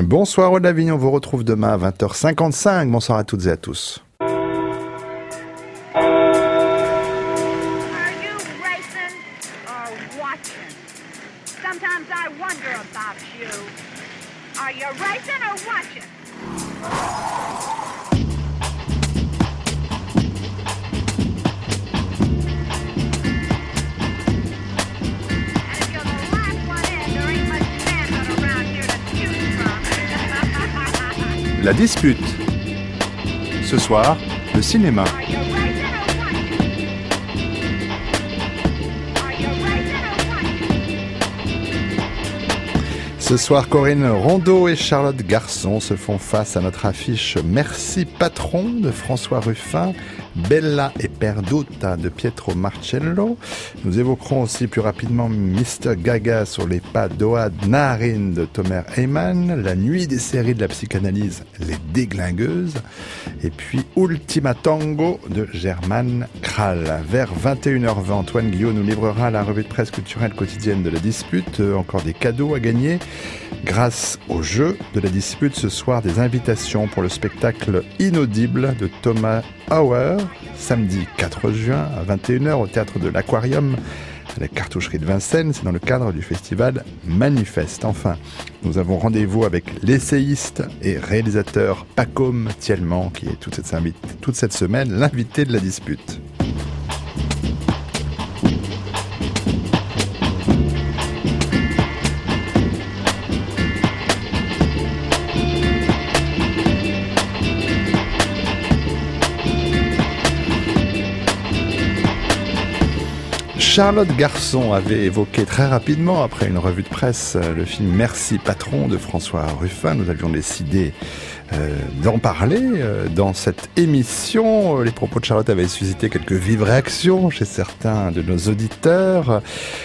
Bonsoir Aude Lavigne, on vous retrouve demain à 20h55. Bonsoir à toutes et à tous. La dispute. Ce soir, le cinéma. Ce soir, Corinne Rondeau et Charlotte Garçon se font face à notre affiche Merci Patron de François Ruffin, Bella et Perduta de Pietro Marcello. Nous évoquerons aussi plus rapidement Mr. Gaga sur les pas d'Oad Naharin de Tomer Heyman, La nuit des séries de la psychanalyse, Les Déglingueuses, et puis Ultima Tango de Germane Kral. Vers 21h20, Antoine Guillot nous livrera la revue de presse culturelle quotidienne de la dispute. Encore des cadeaux à gagner. Grâce au jeu de la dispute ce soir, des invitations pour le spectacle Inaudible de Thomas Hauer, samedi 4 juin à 21h au théâtre de l'Aquarium, à la cartoucherie de Vincennes. C'est dans le cadre du festival Manifeste. Enfin, nous avons rendez-vous avec l'essayiste et réalisateur Pacôme Thielman, qui est toute cette semaine l'invité de la dispute. Charlotte Garçon avait évoqué très rapidement, après une revue de presse, le film Merci Patron de François Ruffin. Nous avions décidé d'en parler dans cette émission. Les propos de Charlotte avaient suscité quelques vives réactions chez certains de nos auditeurs.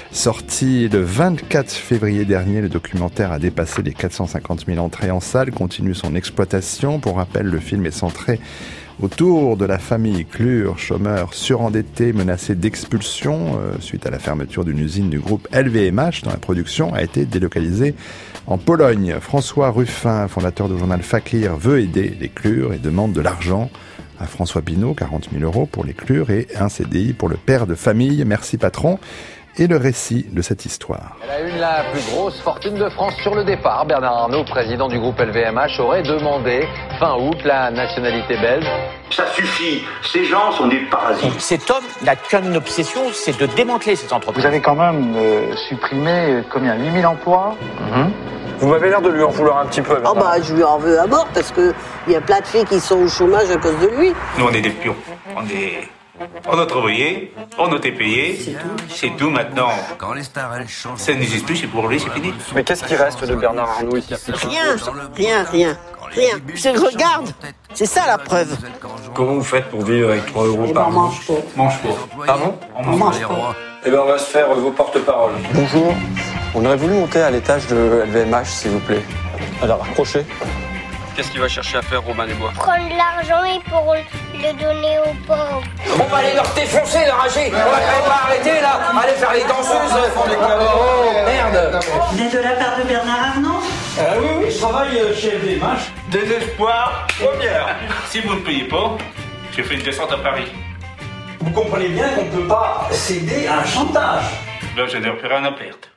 Sorti le 24 février dernier, le documentaire a dépassé les 450 000 entrées en salle, continue son exploitation. Pour rappel, le film est centré autour de la famille Klur, chômeur surendetté, menacé d'expulsion suite à la fermeture d'une usine du groupe LVMH dont la production a été délocalisée en Pologne. François Ruffin, fondateur du journal Fakir, veut aider les Klur et demande de l'argent à François Pinault, 40 000 € pour les Klur et un CDI pour le père de famille. Merci patron. Et le récit de cette histoire. Elle a eu la plus grosse fortune de France sur le départ. Bernard Arnault, président du groupe LVMH, aurait demandé fin août la nationalité belge. Ça suffit, ces gens sont des parasites. Cet homme n'a qu'une obsession, c'est de démanteler cette entreprise. Vous avez quand même supprimé combien, 8000 emplois Vous m'avez l'air de lui en vouloir un petit peu. Oh bah je lui en veux à mort parce qu'il y a plein de filles qui sont au chômage à cause de lui. Nous on est des pions, on a travaillé, on a été payé, c'est tout maintenant. Quand les stars elles chantent, ça n'existe plus, c'est pour lui, c'est fini. Mais qu'est-ce qui reste de Bernard Arnault ici? Rien. Je le regarde, c'est ça la preuve. Comment vous faites pour vivre avec 3 € par mois? Mange pas. Ah bon? On mange pas. Eh bien on va se faire vos porte-paroles. Bonjour, on aurait voulu monter à l'étage de LVMH s'il vous plaît. Alors accrochez. Qu'est-ce qu'il va chercher à faire, Robin des Bois? Prendre l'argent et pour le donner aux pauvres. On va aller leur défoncer, leur rager. On va quand même pas arrêter là. Aller faire les danseuses. Oh merde. Vous êtes de la part de Bernard Arnault? Oui, je travaille chez LVMH. Désespoir, première. Si vous ne payez pas, je fais une descente à Paris. Vous comprenez bien qu'on ne peut pas céder à un chantage. Là, je n'ai plus rien à perdre.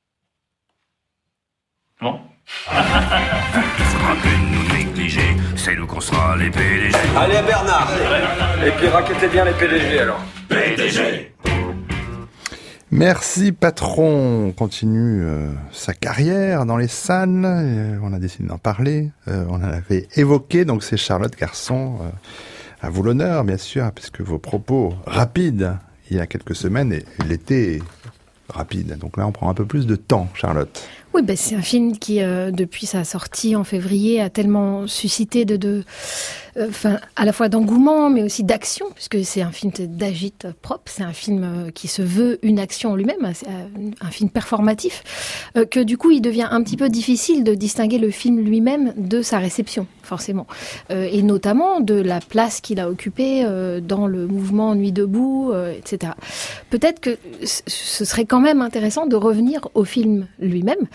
Non? Il faudra plus nous négliger, c'est nous qu'on sera les PDG. Allez Bernard. Et puis raquettez bien les PDG alors. PDG. Merci patron. On continue sa carrière dans les salles. On a décidé d'en parler. On en avait évoqué, donc c'est Charlotte Garçon. À vous l'honneur, bien sûr, puisque vos propos rapides il y a quelques semaines, l'étaient rapides. Donc là, on prend un peu plus de temps, Charlotte. Oui, c'est un film qui, depuis sa sortie en février, a tellement suscité à la fois d'engouement, mais aussi d'action, puisque c'est un film d'agite propre, c'est un film qui se veut une action en lui-même, c'est un film performatif, que du coup, il devient un petit peu difficile de distinguer le film lui-même de sa réception, forcément, et notamment de la place qu'il a occupée dans le mouvement Nuit debout, etc. Peut-être que ce serait quand même intéressant de revenir au film lui-même,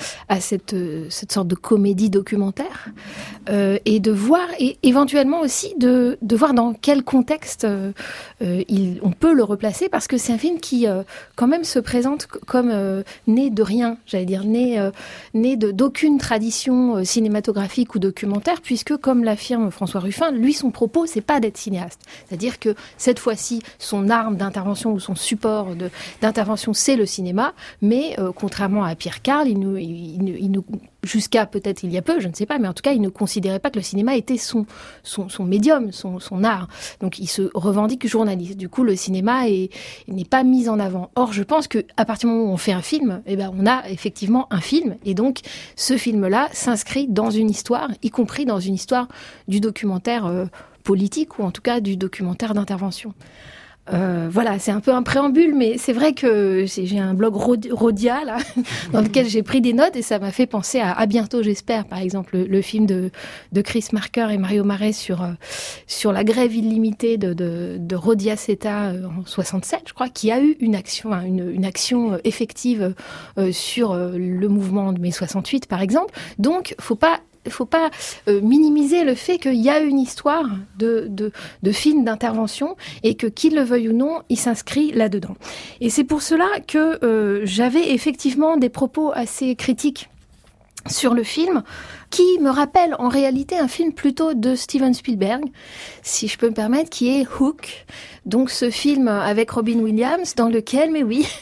à cette sorte de comédie documentaire, et de voir, et éventuellement aussi de voir dans quel contexte on peut le replacer, parce que c'est un film qui quand même se présente comme né de rien, j'allais dire, né d'aucune tradition cinématographique ou documentaire, puisque comme l'affirme François Ruffin, lui son propos c'est pas d'être cinéaste, c'est-à-dire que cette fois-ci son arme d'intervention ou son support d'intervention c'est le cinéma, mais contrairement à Pierre Carl, il nous jusqu'à peut-être il y a peu, je ne sais pas, mais en tout cas il ne considérait pas que le cinéma était son médium, son art. Donc il se revendique journaliste. Du coup le cinéma n'est pas mis en avant. Or je pense que à partir du moment où on fait un film, on a effectivement un film, et donc ce film-là s'inscrit dans une histoire, y compris dans une histoire du documentaire politique, ou en tout cas du documentaire d'intervention. Voilà, c'est un peu un préambule, mais c'est vrai que j'ai un blog Rodia là, dans lequel j'ai pris des notes, et ça m'a fait penser à bientôt, j'espère, par exemple, le film de Chris Marker et Mario Marais sur la grève illimitée de Rodia Seta en 67, je crois, qui a eu une action effective sur le mouvement de mai 68, par exemple. Donc, faut pas minimiser le fait qu'il y a une histoire de film d'intervention, et que, qu'il le veuille ou non, il s'inscrit là-dedans. Et c'est pour cela que j'avais effectivement des propos assez critiques sur le film, qui me rappelle en réalité un film plutôt de Steven Spielberg, si je peux me permettre, qui est Hook. Donc ce film avec Robin Williams, dans lequel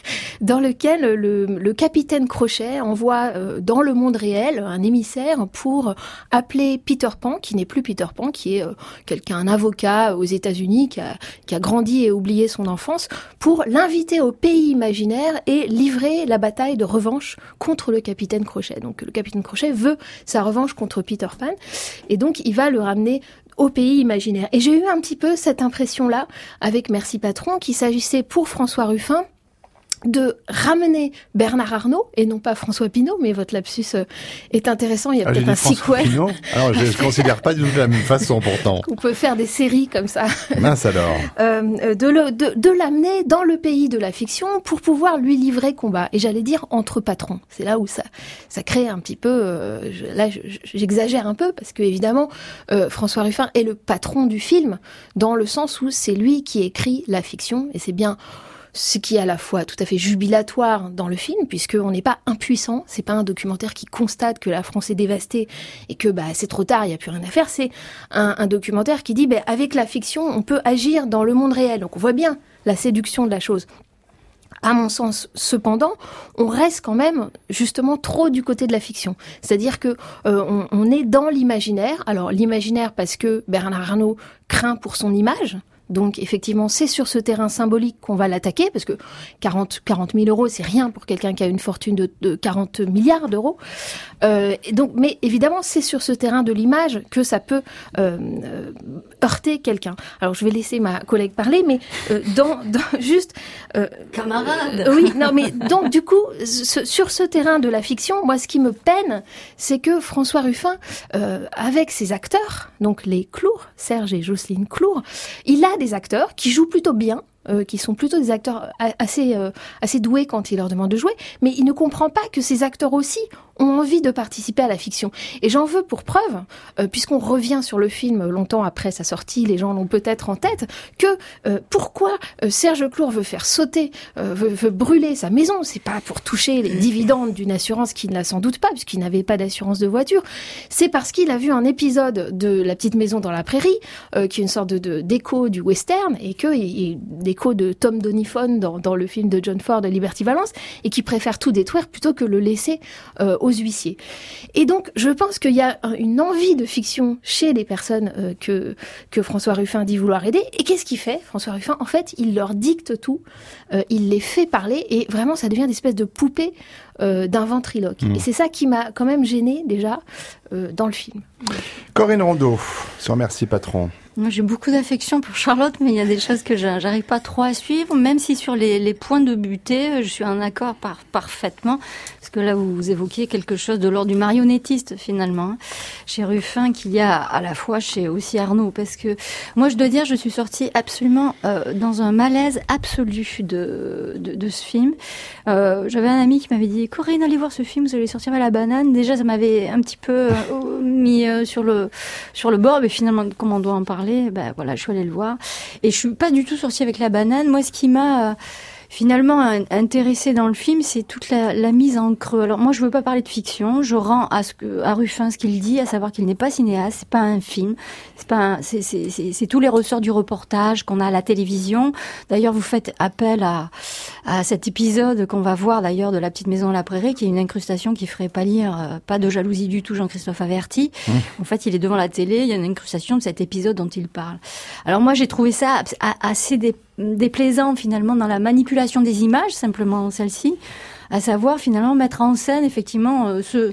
le capitaine Crochet envoie dans le monde réel un émissaire pour appeler Peter Pan, qui n'est plus Peter Pan, qui est un avocat aux États-Unis qui a grandi et oublié son enfance, pour l'inviter au pays imaginaire et livrer la bataille de revanche contre le capitaine Crochet. Donc le capitaine Crochet veut sa revanche contre Peter Pan, et donc il va le ramener au pays imaginaire. Et j'ai eu un petit peu cette impression-là avec Merci Patron, qu'il s'agissait pour François Ruffin de ramener Bernard Arnault, et non pas François Pinault, mais votre lapsus est intéressant, il y a peut-être un sequel. Alors je ne considère pas du tout de la même façon pourtant. On peut faire des séries comme ça. Mince alors. De l'amener dans le pays de la fiction pour pouvoir lui livrer combat. Et j'allais dire entre patrons. C'est là où ça crée un petit peu... là, j'exagère un peu, parce que évidemment, François Ruffin est le patron du film, dans le sens où c'est lui qui écrit la fiction, et c'est bien ce qui est à la fois tout à fait jubilatoire dans le film, puisqu'on n'est pas impuissant, c'est pas un documentaire qui constate que la France est dévastée et que c'est trop tard, il n'y a plus rien à faire, c'est un documentaire qui dit avec la fiction, on peut agir dans le monde réel. Donc on voit bien la séduction de la chose. À mon sens, cependant, on reste quand même justement trop du côté de la fiction. C'est-à-dire que on est dans l'imaginaire. Alors l'imaginaire parce que Bernard Arnault craint pour son image. Donc effectivement, c'est sur ce terrain symbolique qu'on va l'attaquer, parce que 40 000 euros, c'est rien pour quelqu'un qui a une fortune de 40 milliards d'euros. Donc, mais évidemment, c'est sur ce terrain de l'image que ça peut heurter quelqu'un. Alors, je vais laisser ma collègue parler, mais juste... Camarade. Oui, non, mais donc du coup, sur ce terrain de la fiction, moi, ce qui me peine, c'est que François Ruffin, avec ses acteurs, donc les Clour, Serge et Jocelyne Clour, il a des acteurs qui jouent plutôt bien, qui sont plutôt des acteurs assez doués quand il leur demande de jouer, mais il ne comprend pas que ces acteurs aussi ont envie de participer à la fiction. Et j'en veux pour preuve, puisqu'on revient sur le film longtemps après sa sortie, les gens l'ont peut-être en tête, que pourquoi Serge Clour veut faire sauter, veut brûler sa maison. C'est pas pour toucher les dividendes d'une assurance qu'il n'a sans doute pas, puisqu'il n'avait pas d'assurance de voiture. C'est parce qu'il a vu un épisode de La Petite Maison dans la Prairie, qui est une sorte d'écho du western, et d'écho de Tom Donifon dans le film de John Ford, Liberty Valance, et qui préfère tout détruire plutôt que le laisser aux huissiers. Et donc, je pense qu'il y a une envie de fiction chez les personnes que François Ruffin dit vouloir aider. Et qu'est-ce qu'il fait, François Ruffin? En fait, il leur dicte tout, il les fait parler, et vraiment, ça devient une espèce de poupée d'un ventriloque. Et c'est ça qui m'a quand même gênée, déjà, dans le film. Corinne Rondeau, sur Merci Patron. Moi, j'ai beaucoup d'affection pour Charlotte, mais il y a des choses que j'arrive pas trop à suivre, même si sur les points de butée, je suis en accord parfaitement, parce que là, vous évoquiez quelque chose de l'ordre du marionnettiste, finalement, chez Ruffin, qu'il y a à la fois chez aussi Arnaud, parce que moi, je dois dire, je suis sortie absolument dans un malaise absolu de ce film. J'avais un ami qui m'avait dit, dit Corinne, allez voir ce film, vous allez sortir à la banane. Déjà, ça m'avait un petit peu mis sur le bord, mais finalement, comme on doit en parler, voilà, je suis allée le voir. Et je suis pas du tout sortie avec la banane. Moi, ce qui m'a finalement intéressée dans le film, c'est toute la mise en creux. Alors moi, je veux pas parler de fiction. Je rends à Ruffin ce qu'il dit, à savoir qu'il n'est pas cinéaste, c'est pas un film, c'est tous les ressorts du reportage qu'on a à la télévision. D'ailleurs, vous faites appel à cet épisode qu'on va voir d'ailleurs de La Petite Maison à la Prairie, qui est une incrustation qui ferait pâlir pas de jalousie du tout Jean-Christophe Averty. En fait, il est devant la télé, il y a une incrustation de cet épisode dont il parle. Alors moi, j'ai trouvé ça assez déplaisant finalement dans la manipulation des images, simplement celle-ci, à savoir finalement mettre en scène effectivement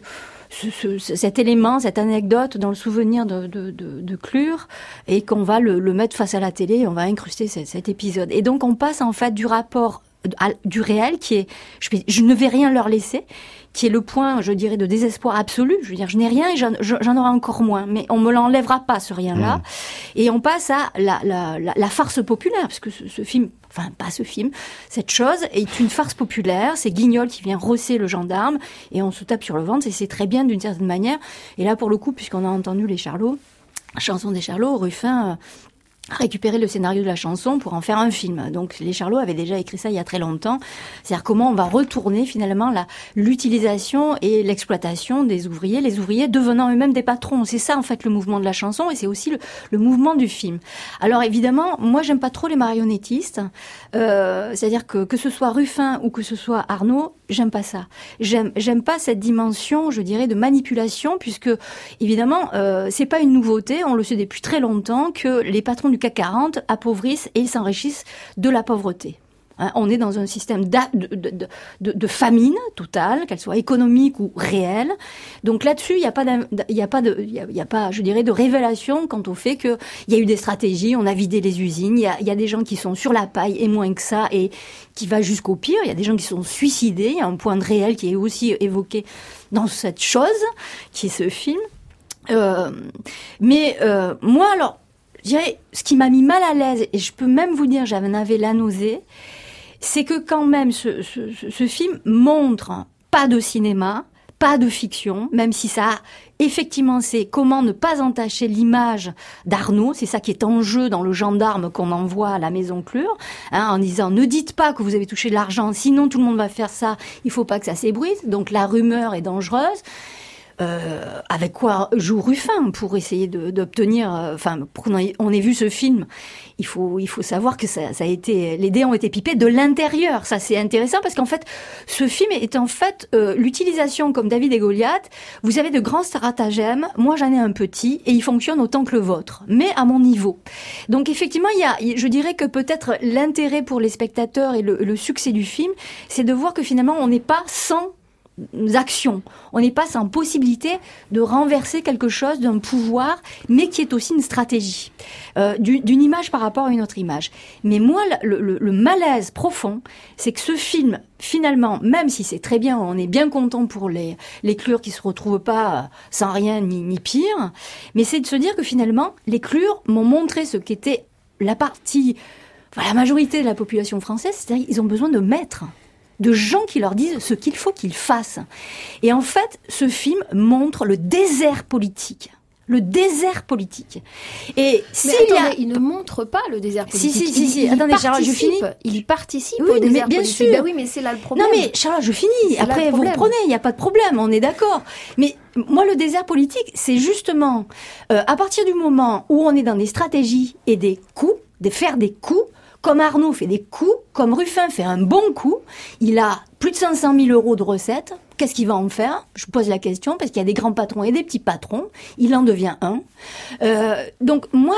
cet élément, cette anecdote dans le souvenir de Clure, et qu'on va le mettre face à la télé, et on va incruster cet épisode. Et donc on passe en fait du rapport du réel qui est, je ne vais rien leur laisser, qui est le point, je dirais, de désespoir absolu. Je veux dire, je n'ai rien et j'en aurai encore moins, mais on me l'enlèvera pas, ce rien-là. Et on passe à la farce populaire, parce que ce film, enfin pas ce film, cette chose est une farce populaire. C'est Guignol qui vient rosser le gendarme et on se tape sur le ventre, et c'est très bien d'une certaine manière. Et là, pour le coup, puisqu'on a entendu les Charlots, chanson des Charlots, Ruffin récupérer le scénario de la chanson pour en faire un film. Donc les Charlots avaient déjà écrit ça il y a très longtemps. C'est-à-dire comment on va retourner finalement l'utilisation et l'exploitation des ouvriers, les ouvriers devenant eux-mêmes des patrons. C'est ça en fait le mouvement de la chanson, et c'est aussi le mouvement du film. Alors évidemment, moi j'aime pas trop les marionnettistes. C'est-à-dire que ce soit Ruffin ou que ce soit Arnaud, j'aime pas ça. J'aime pas cette dimension, je dirais, de manipulation, puisque évidemment c'est pas une nouveauté. On le sait depuis très longtemps que les patrons du CAC 40 appauvrissent et ils s'enrichissent de la pauvreté. On est dans un système de famine totale, qu'elle soit économique ou réelle. Donc là-dessus, il y a pas, je dirais, de révélation quant au fait que il y a eu des stratégies, on a vidé les usines, il y a des gens qui sont sur la paille et moins que ça, et qui va jusqu'au pire. Il y a des gens qui sont suicidés. Il y a un point de réel qui est aussi évoqué dans cette chose, qui est ce film. Moi, alors, je dirais, ce qui m'a mis mal à l'aise, et je peux même vous dire, j'en avais la nausée, c'est que quand même ce film montre pas de cinéma, pas de fiction, même si ça, effectivement, c'est comment ne pas entacher l'image d'Arnaud. C'est ça qui est en jeu dans le gendarme qu'on envoie à la maison Clure, en disant ne dites pas que vous avez touché de l'argent, sinon tout le monde va faire ça, il faut pas que ça s'ébruite. Donc la rumeur est dangereuse. Avec quoi joue Ruffin pour essayer d'obtenir, pour qu'on ait vu ce film, il faut savoir que ça a été, les dés ont été pipés de l'intérieur. Ça, c'est intéressant parce qu'en fait, ce film est en fait l'utilisation, comme David et Goliath. Vous avez de grands stratagèmes, moi j'en ai un petit et il fonctionne autant que le vôtre, mais à mon niveau. Donc effectivement, je dirais que peut-être l'intérêt pour les spectateurs et le succès du film, c'est de voir que finalement on n'est pas sans actions. On n'est pas sans possibilité de renverser quelque chose d'un pouvoir, mais qui est aussi une stratégie d'une image par rapport à une autre image. Mais moi, le malaise profond, c'est que ce film, finalement, même si c'est très bien, on est bien content pour les Clure qui se retrouvent pas sans rien ni pire, mais c'est de se dire que finalement, les Clure m'ont montré ce qu'était la majorité de la population française, c'est-à-dire qu'ils ont besoin de maîtres, de gens qui leur disent ce qu'il faut qu'ils fassent. Et en fait, ce film montre le désert politique. Le désert politique. Et il ne montre pas le désert politique. Si. Attendez, Charlotte, je finis. Il participe au désert bien politique. Sûr. Oui, mais c'est là le problème. Non, mais Charlotte, je finis. Après, vous reprenez. Il n'y a pas de problème. On est d'accord. Mais moi, le désert politique, c'est justement à partir du moment où on est dans des stratégies et des coups, faire des coups. Comme Arnaud fait des coups, comme Ruffin fait un bon coup, il a plus de 500 000 euros de recettes. Qu'est-ce qu'il va en faire ? Je pose la question parce qu'il y a des grands patrons et des petits patrons. Il en devient un. Donc moi,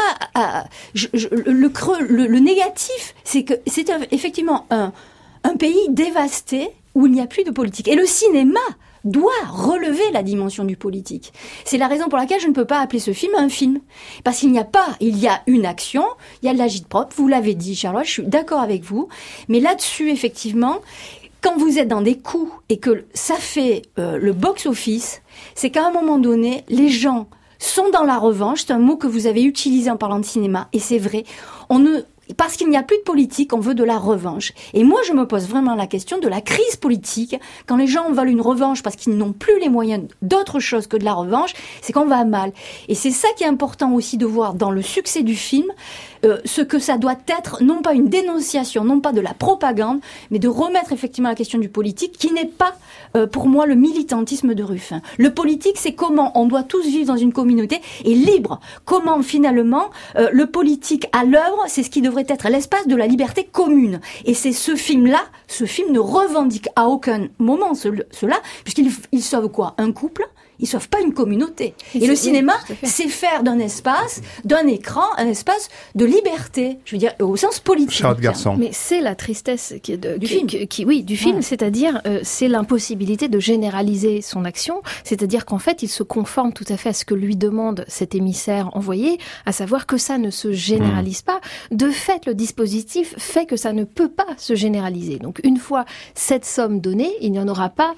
le négatif, c'est que c'est effectivement un pays dévasté où il n'y a plus de politique. Et le cinéma doit relever la dimension du politique. C'est la raison pour laquelle je ne peux pas appeler ce film un film. Parce qu'il y a une action, il y a de l'agit-prop, vous l'avez dit Charlotte, je suis d'accord avec vous, mais là-dessus, effectivement, quand vous êtes dans des coups et que ça fait le box-office, c'est qu'à un moment donné, les gens sont dans la revanche, c'est un mot que vous avez utilisé en parlant de cinéma, et c'est vrai, parce qu'il n'y a plus de politique, on veut de la revanche. Et moi, je me pose vraiment la question de la crise politique. Quand les gens veulent une revanche parce qu'ils n'ont plus les moyens d'autre chose que de la revanche, c'est qu'on va mal. Et c'est ça qui est important aussi de voir dans le succès du film, ce que ça doit être, non pas une dénonciation, non pas de la propagande, mais de remettre effectivement la question du politique, qui n'est pas, pour moi, le militantisme de Ruffin. Le politique, c'est comment on doit tous vivre dans une communauté et libre. Comment, finalement, le politique à l'œuvre, c'est ce qui devrait être l'espace de la liberté commune. Et c'est ce film-là, ce film ne revendique à aucun moment cela, puisqu'il sauve quoi? Un couple? Ils sauvent pas une communauté. Et le cinéma, c'est faire d'un espace, d'un écran, un espace de liberté. Je veux dire, au sens politique. Charlotte Garçon. Mais c'est la tristesse du film, c'est-à-dire c'est l'impossibilité de généraliser son action. C'est-à-dire qu'en fait, il se conforme tout à fait à ce que lui demande cet émissaire envoyé, à savoir que ça ne se généralise pas. De fait, le dispositif fait que ça ne peut pas se généraliser. Donc, une fois cette somme donnée, il n'y en aura pas.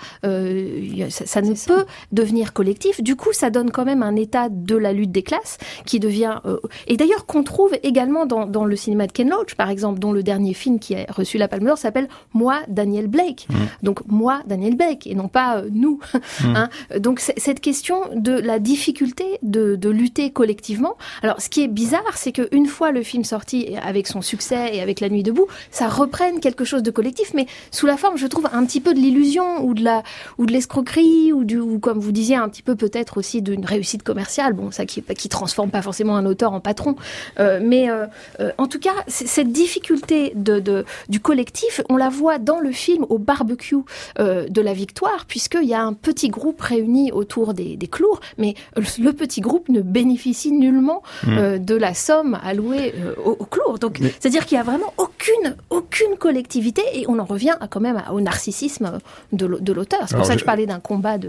Ça ne peut devenir collectif. Du coup, ça donne quand même un état de la lutte des classes qui devient... et d'ailleurs, qu'on trouve également dans le cinéma de Ken Loach, par exemple, dont le dernier film qui a reçu la Palme d'Or s'appelle « Moi, Daniel Blake ». Donc, moi, Daniel Blake, et non pas nous. Hein. Donc, cette question de la difficulté de lutter collectivement. Alors, ce qui est bizarre, c'est qu'une fois le film sorti, avec son succès et avec La Nuit debout, ça reprenne quelque chose de collectif, mais sous la forme, je trouve, un petit peu de l'illusion ou de l'escroquerie ou comme vous disiez, un petit peu peut-être aussi d'une réussite commerciale, bon, ça qui transforme pas forcément un auteur en patron, mais en tout cas, cette difficulté du collectif, on la voit dans le film au barbecue de la victoire, puisqu'il y a un petit groupe réuni autour des clours, mais le petit groupe ne bénéficie nullement de la somme allouée aux clours. Donc, c'est-à-dire qu'il y a vraiment aucune collectivité, et on en revient quand même au narcissisme de l'auteur. C'est pour ça que je parlais d'un combat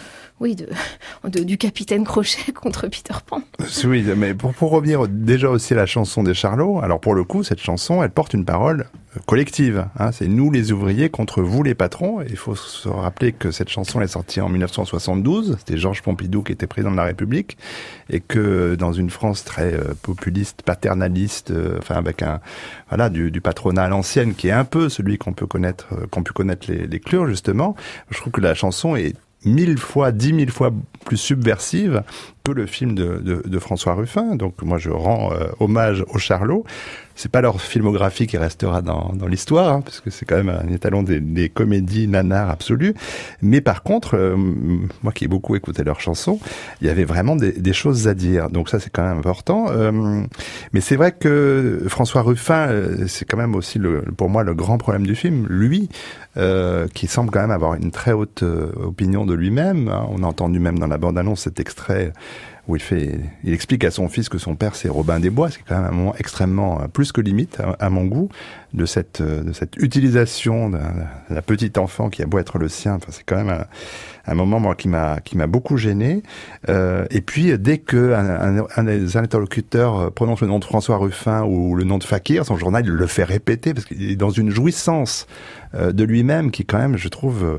du capitaine Crochet contre Peter Pan. Oui, mais pour revenir déjà aussi à la chanson des Charlots, alors pour le coup, cette chanson, elle porte une parole collective. Hein, c'est nous les ouvriers contre vous les patrons. Il faut se rappeler que cette chanson est sortie en 1972. C'était Georges Pompidou qui était président de la République, et que dans une France très populiste, paternaliste, avec du patronat à l'ancienne, qui est un peu celui qu'ont pu connaître les Clure, justement. Je trouve que la chanson est 10 000 fois plus subversive que le film de François Ruffin. Donc moi je rends hommage aux Charlots. C'est pas leur filmographie qui restera dans l'histoire, hein, parce que c'est quand même un étalon des comédies nanars absolues. Mais par contre, moi qui ai beaucoup écouté leurs chansons, il y avait vraiment des choses à dire. Donc ça c'est quand même important. Mais c'est vrai que François Ruffin, c'est quand même aussi pour moi le grand problème du film. Lui, qui semble quand même avoir une très haute opinion de lui-même. Hein. On a entendu même dans la bande-annonce cet extrait où il explique à son fils que son père c'est Robin des Bois. C'est quand même un moment extrêmement plus que limite à mon goût de cette utilisation de la petite enfant qui a beau être le sien. Enfin, c'est quand même un moment moi qui m'a beaucoup gêné. Et puis dès que un des interlocuteurs prononce le nom de François Ruffin ou le nom de Fakir, son journal il le fait répéter parce qu'il est dans une jouissance de lui-même qui quand même je trouve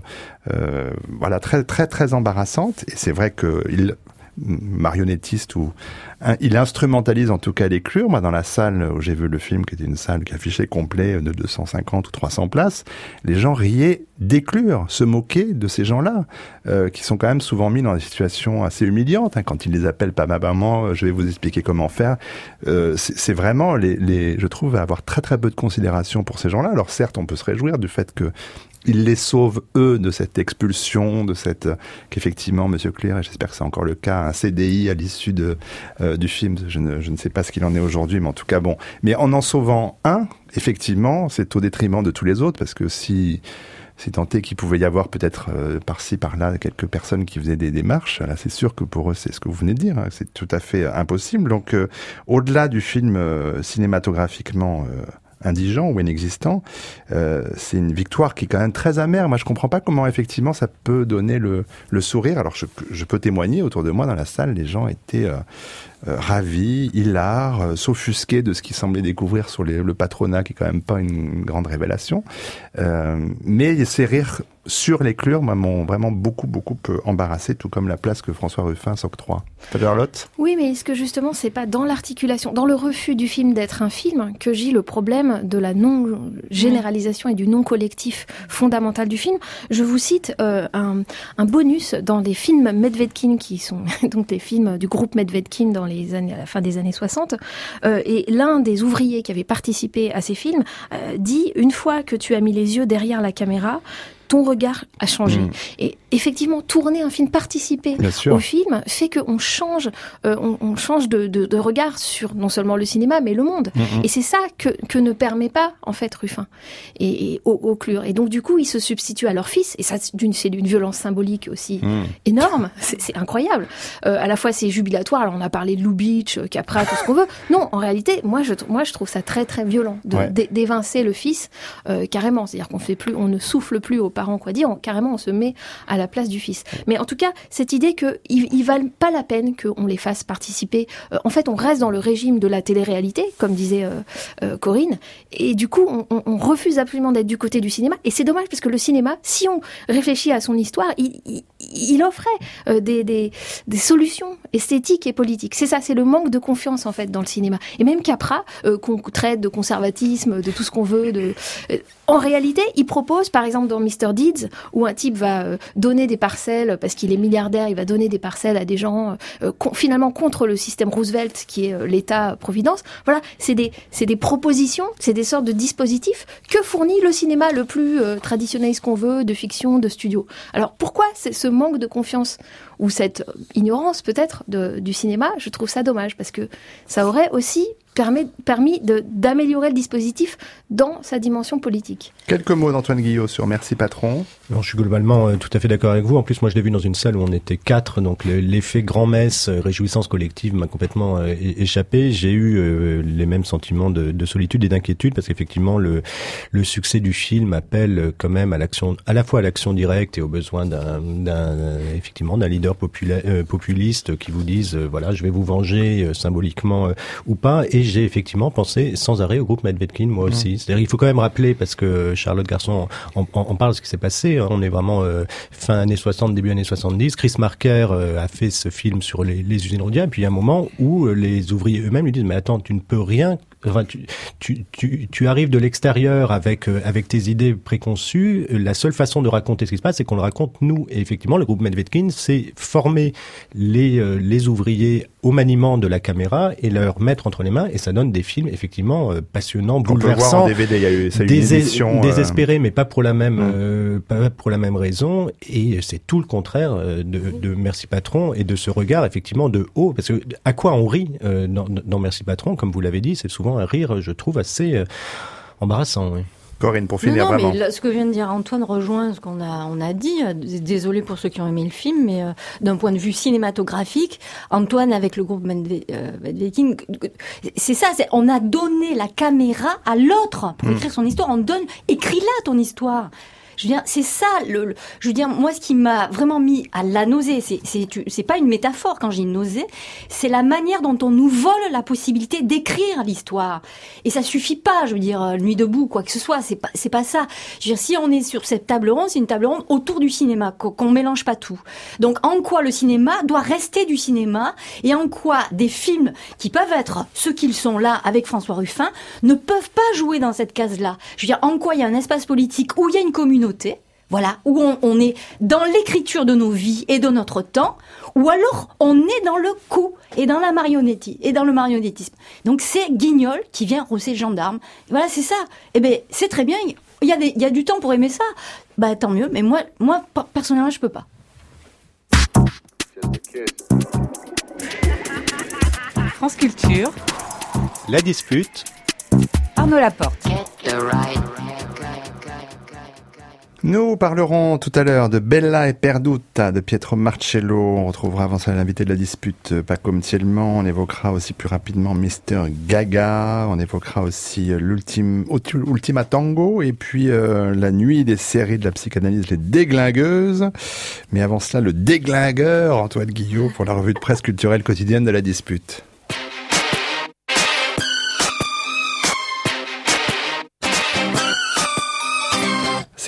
très très très embarrassante. Et c'est vrai que marionnettiste il instrumentalise en tout cas les Clure. Moi, dans la salle où j'ai vu le film, qui était une salle qui affichait complet de 250 ou 300 places, les gens riaient des Clure, se moquaient de ces gens-là, qui sont quand même souvent mis dans des situations assez humiliantes. Hein, quand ils les appellent pas maman, je vais vous expliquer comment faire. C'est vraiment je trouve avoir très très peu de considération pour ces gens-là. Alors certes, on peut se réjouir du fait que il les sauve, eux, de cette expulsion, qu'effectivement, Monsieur Clure, et j'espère que c'est encore le cas, un CDI à l'issue du film. Je ne sais pas ce qu'il en est aujourd'hui, mais en tout cas, bon. Mais en sauvant un, effectivement, c'est au détriment de tous les autres, parce que si tant est qu'il pouvait y avoir peut-être par-ci, par-là, quelques personnes qui faisaient des démarches, là, c'est sûr que pour eux, c'est ce que vous venez de dire, hein, c'est tout à fait impossible. Donc, au-delà du film cinématographiquement indigent ou inexistant, c'est une victoire qui est quand même très amère. Moi, je comprends pas comment effectivement ça peut donner le sourire. Alors, je peux témoigner, autour de moi dans la salle, les gens étaient ravis, hilars, s'offusqués de ce qu'ils semblaient découvrir sur le patronat, qui est quand même pas une grande révélation. Mais ces rires sur l'éclure, m'ont vraiment beaucoup embarrassé, tout comme la place que François Ruffin s'octroie. Charlotte ? Oui, mais est-ce que justement, c'est pas dans l'articulation, dans le refus du film d'être un film, que gît le problème de la non-généralisation et du non-collectif fondamental du film ? Je vous cite un bonus dans les films Medvedkin, qui sont donc les films du groupe Medvedkin à la fin des années 60. Et l'un des ouvriers qui avait participé à ces films dit « Une fois que tu as mis les yeux derrière la caméra, ton regard a changé. Et effectivement, tourner un film, participer au film, fait qu'on change, on change de regard sur non seulement le cinéma, mais le monde. Et c'est ça que ne permet pas, en fait, Ruffin et Auclure. Et donc, du coup, il se substitue à leur fils. Et ça, c'est d'une violence symbolique aussi énorme. C'est incroyable. À la fois, c'est jubilatoire. Alors, on a parlé de Lubitsch, Capra, tout ce qu'on veut. Non, en réalité, moi, je trouve ça très, très violent d'évincer le fils, carrément. C'est-à-dire on ne souffle plus aux parents quoi dire, carrément on se met à la place du fils. Mais en tout cas, cette idée qu'ils valent pas la peine qu'on les fasse participer, en fait on reste dans le régime de la télé-réalité, comme disait Corinne, et du coup on refuse absolument d'être du côté du cinéma, et c'est dommage parce que le cinéma, si on réfléchit à son histoire, il offrait des solutions esthétiques et politiques. C'est ça, c'est le manque de confiance en fait dans le cinéma. Et même Capra, qu'on traite de conservatisme, de tout ce qu'on veut, en réalité, il propose, par exemple, dans Mr. Deeds, où un type va donner des parcelles, parce qu'il est milliardaire, il va donner des parcelles à des gens, finalement contre le système Roosevelt, qui est l'État-providence. Voilà, c'est des propositions, c'est des sortes de dispositifs que fournit le cinéma le plus traditionnaliste qu'on veut, de fiction, de studio. Alors, pourquoi ce manque de confiance ou cette ignorance, peut-être, du cinéma? Je trouve ça dommage, parce que ça aurait aussi permis d'améliorer le dispositif dans sa dimension politique. Quelques mots d'Antoine Guillot sur Merci Patron. Non, je suis globalement tout à fait d'accord avec vous. En plus, moi, je l'ai vu dans une salle où on était 4, donc l'effet grand-messe, réjouissance collective m'a complètement échappé. J'ai eu les mêmes sentiments de solitude et d'inquiétude, parce qu'effectivement, le succès du film appelle quand même à la fois à l'action directe et au besoin d'un leader populiste qui vous dise voilà, je vais vous venger symboliquement ou pas. Et j'ai effectivement pensé sans arrêt au groupe Medvedkin, moi aussi. C'est-à-dire, il faut quand même rappeler, parce que Charlotte Garçon en parle de ce qui s'est passé, hein, on est vraiment fin années 60, début années 70. Chris Marker a fait ce film sur les usines Rhodia, et puis il y a un moment où les ouvriers eux-mêmes lui disent mais attends, tu ne peux rien. Enfin, tu arrives de l'extérieur avec tes idées préconçues. La seule façon de raconter ce qui se passe, c'est qu'on le raconte nous. Et effectivement, le groupe Medvedkin, c'est former les ouvriers au maniement de la caméra et leur mettre entre les mains, et ça donne des films effectivement passionnants, bouleversants, désespérés, mais pas pour la même raison. Et c'est tout le contraire de Merci Patron et de ce regard effectivement de haut, parce que à quoi on rit dans Merci Patron, comme vous l'avez dit, c'est souvent un rire, je trouve, assez embarrassant. Oui. Corinne, pour finir, non, vraiment. Mais ce que vient de dire Antoine rejoint ce qu'on a dit. Désolé pour ceux qui ont aimé le film, mais d'un point de vue cinématographique, Antoine avec le groupe Medvedkin, c'est ça. On a donné la caméra à l'autre pour écrire son histoire. Écris-la ton histoire. Je veux dire, c'est ça, je veux dire, moi, ce qui m'a vraiment mis à la nausée, c'est pas une métaphore quand j'ai une nausée, c'est la manière dont on nous vole la possibilité d'écrire l'histoire. Et ça suffit pas, je veux dire, Nuit debout, quoi que ce soit, c'est pas ça. Je veux dire, si on est sur cette table ronde, c'est une table ronde autour du cinéma, qu'on mélange pas tout. Donc, en quoi le cinéma doit rester du cinéma, et en quoi des films qui peuvent être ceux qu'ils sont là, avec François Ruffin, ne peuvent pas jouer dans cette case-là. Je veux dire, en quoi il y a un espace politique où il y a une communauté, voilà, où on est dans l'écriture de nos vies et de notre temps, ou alors on est dans le coup et dans la et dans le marionnettisme. Donc c'est Guignol qui vient rosser le gendarme. Voilà, c'est ça. Eh ben, c'est très bien. Il y a du temps pour aimer ça. Bah tant mieux. Mais moi personnellement, je peux pas. France Culture. La dispute. Arnaud Laporte. Nous parlerons tout à l'heure de Bella e Perduta de Pietro Marcello. On retrouvera avant ça l'invité de la dispute, Paco Mtielman. On évoquera aussi plus rapidement Mr. Gaga. On évoquera aussi Ultima Tango. Et puis la nuit des séries de la psychanalyse, les déglingueuses. Mais avant cela, le déglingueur, Antoine Guillot, pour la revue de presse culturelle quotidienne de la dispute.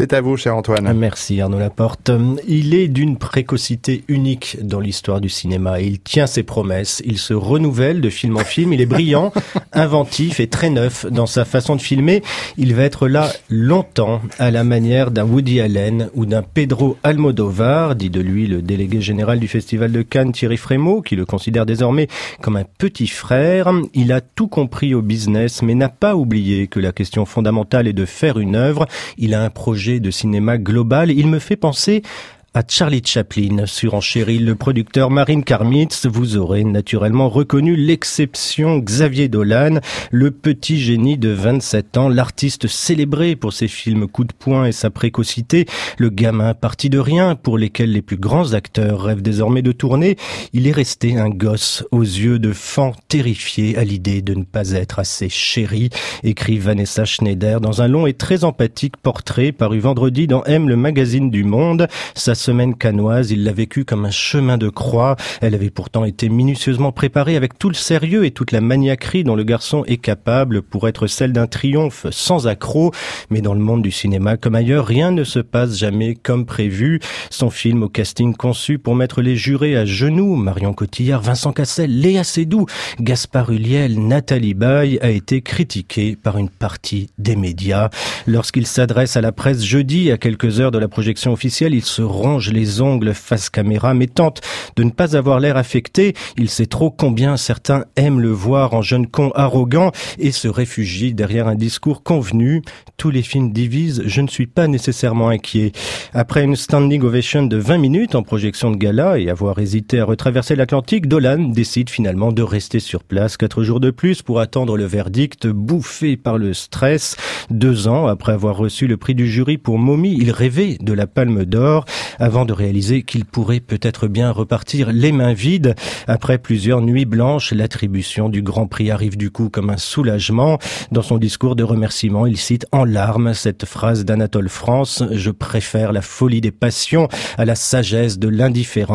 C'est à vous, cher Antoine. Merci Arnaud Laporte. Il est d'une précocité unique dans l'histoire du cinéma. Il tient ses promesses, il se renouvelle de film en film, il est brillant, inventif et très neuf dans sa façon de filmer. Il va être là longtemps, à la manière d'un Woody Allen ou d'un Pedro Almodovar, dit de lui le délégué général du Festival de Cannes, Thierry Frémaux, qui le considère désormais comme un petit frère. Il a tout compris au business, mais n'a pas oublié que la question fondamentale est de faire une œuvre. Il a un projet de cinéma global. Il me fait penser à Charlie Chaplin, surenchérit le producteur Marine Karmitz. Vous aurez naturellement reconnu l'exception Xavier Dolan, le petit génie de 27 ans, l'artiste célébré pour ses films coup de poing et sa précocité, le gamin parti de rien pour lesquels les plus grands acteurs rêvent désormais de tourner. Il est resté un gosse aux yeux de fan terrifié à l'idée de ne pas être assez chéri, écrit Vanessa Schneider dans un long et très empathique portrait paru vendredi dans M, le magazine du Monde. Sa semaine cannoise, il l'a vécu comme un chemin de croix. Elle avait pourtant été minutieusement préparée avec tout le sérieux et toute la maniaquerie dont le garçon est capable pour être celle d'un triomphe sans accroc. Mais dans le monde du cinéma comme ailleurs, rien ne se passe jamais comme prévu. Son film au casting conçu pour mettre les jurés à genoux, Marion Cotillard, Vincent Cassel, Léa Seydoux, Gaspard Ulliel, Nathalie Baye, a été critiqué par une partie des médias. Lorsqu'il s'adresse à la presse jeudi, à quelques heures de la projection officielle, il se ronge les ongles face caméra, mais tente de ne pas avoir l'air affecté. Il sait trop combien certains aiment le voir en jeune con arrogant et se réfugie derrière un discours convenu. Tous les films divisent, je ne suis pas nécessairement inquiet. Après une standing ovation de 20 minutes en projection de gala et avoir hésité à retraverser l'Atlantique, Dolan décide finalement de rester sur place 4 jours de plus pour attendre le verdict, bouffé par le stress. 2 ans après avoir reçu le prix du jury pour Mommy, il rêvait de la Palme d'Or, avant de réaliser qu'il pourrait peut-être bien repartir les mains vides. Après plusieurs nuits blanches, l'attribution du Grand Prix arrive du coup comme un soulagement. Dans son discours de remerciement, il cite en larmes cette phrase d'Anatole France: « Je préfère la folie des passions à la sagesse de l'indifférence »,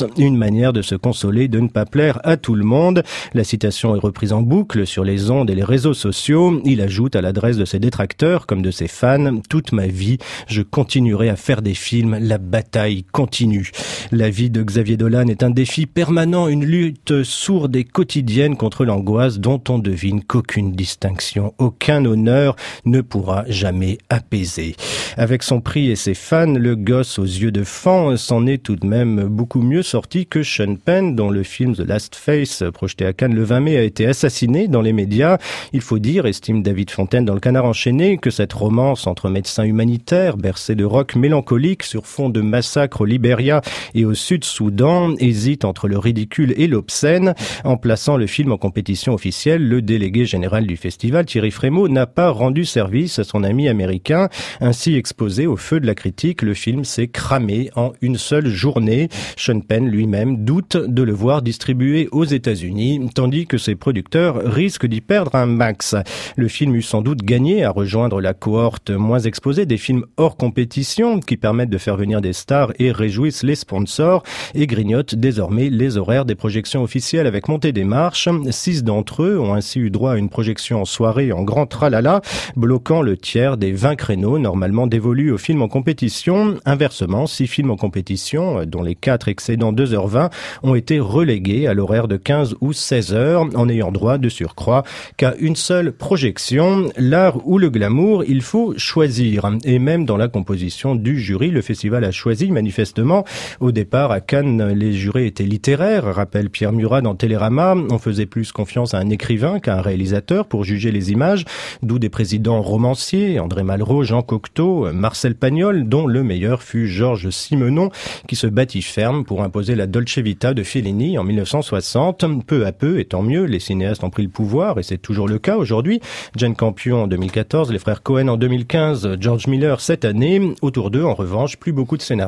une manière de se consoler de ne pas plaire à tout le monde. La citation est reprise en boucle sur les ondes et les réseaux sociaux. Il ajoute à l'adresse de ses détracteurs comme de ses fans: « Toute ma vie, je continuerai à faire des films, la bataille continue ». La vie de Xavier Dolan est un défi permanent, une lutte sourde et quotidienne contre l'angoisse dont on devine qu'aucune distinction, aucun honneur ne pourra jamais apaiser. Avec son prix et ses fans, le gosse aux yeux de fan s'en est tout de même beaucoup mieux sorti que Sean Penn, dont le film The Last Face, projeté à Cannes le 20 mai, a été assassiné dans les médias. Il faut dire, estime David Fontaine dans Le Canard enchaîné, que cette romance entre médecins humanitaires, bercée de rock mélancolique sur fond de massacre au Libéria et au Sud-Soudan, hésite entre le ridicule et l'obscène. En plaçant le film en compétition officielle, le délégué général du festival, Thierry Frémaux, n'a pas rendu service à son ami américain. Ainsi exposé au feu de la critique, le film s'est cramé en une seule journée. Sean Penn lui-même doute de le voir distribué aux États-Unis, tandis que ses producteurs risquent d'y perdre un max. Le film eut sans doute gagné à rejoindre la cohorte moins exposée des films hors compétition, qui permettent de faire venir des stars et réjouissent les sponsors, et grignotent désormais les horaires des projections officielles avec montée des marches. 6 d'entre eux ont ainsi eu droit à une projection en soirée en grand tralala, bloquant le tiers des 20 créneaux normalement dévolus aux films en compétition. Inversement, 6 films en compétition, dont les 4 excédant 2h20, ont été relégués à l'horaire de 15 ou 16h, en ayant droit de surcroît qu'à une seule projection. L'art ou le glamour, il faut choisir. Et même dans la composition du jury, le festival a choisi manifestement. Au départ, à Cannes, les jurés étaient littéraires, rappelle Pierre Murat dans Télérama. On faisait plus confiance à un écrivain qu'à un réalisateur pour juger les images, d'où des présidents romanciers, André Malraux, Jean Cocteau, Marcel Pagnol, dont le meilleur fut Georges Simenon, qui se battit ferme pour imposer la Dolce Vita de Fellini en 1960. Peu à peu, et tant mieux, les cinéastes ont pris le pouvoir, et c'est toujours le cas aujourd'hui. Jane Campion en 2014, les frères Cohen en 2015, George Miller cette année. Autour d'eux, en revanche, plus beaucoup de scénaristes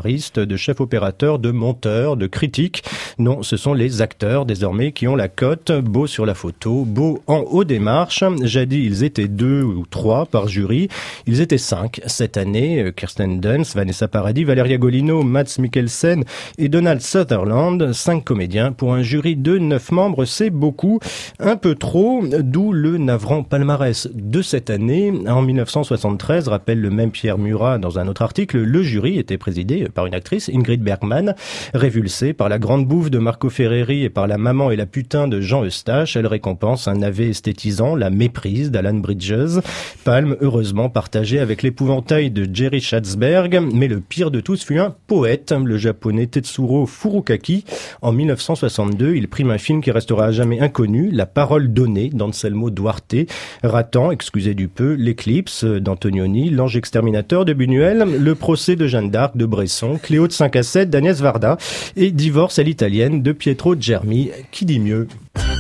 scénaristes, de chefs opérateurs, de monteurs, de critiques. Non, ce sont les acteurs désormais qui ont la cote. Beau sur la photo, beau en haut des marches. Jadis, ils étaient 2 ou 3 par jury. Ils étaient 5 cette année. Kirsten Dunst, Vanessa Paradis, Valeria Golino, Mads Mikkelsen et Donald Sutherland. 5 comédiens pour un jury de 9 membres, c'est beaucoup. Un peu trop, d'où le navrant palmarès de cette année. En 1973, rappelle le même Pierre Murat dans un autre article, le jury était présidé par une actrice, Ingrid Bergman, révulsée par la grande bouffe de Marco Ferreri et par la maman et la putain de Jean Eustache. Elle récompense un navet esthétisant, la méprise d'Alan Bridges. Palme heureusement partagée avec l'épouvantail de Jerry Schatzberg, mais le pire de tous fut un poète, le japonais Tetsuro Furukaki. En 1962, il prime un film qui restera à jamais inconnu, La parole donnée d'Anselmo Duarte, ratant, excusez du peu, L'Éclipse d'Antonioni, L'ange exterminateur de Buñuel, Le procès de Jeanne d'Arc de Bresson, Cléo de 5 à 7 d'Agnès Varda et Divorce à l'italienne de Pietro Germi. Qui dit mieux?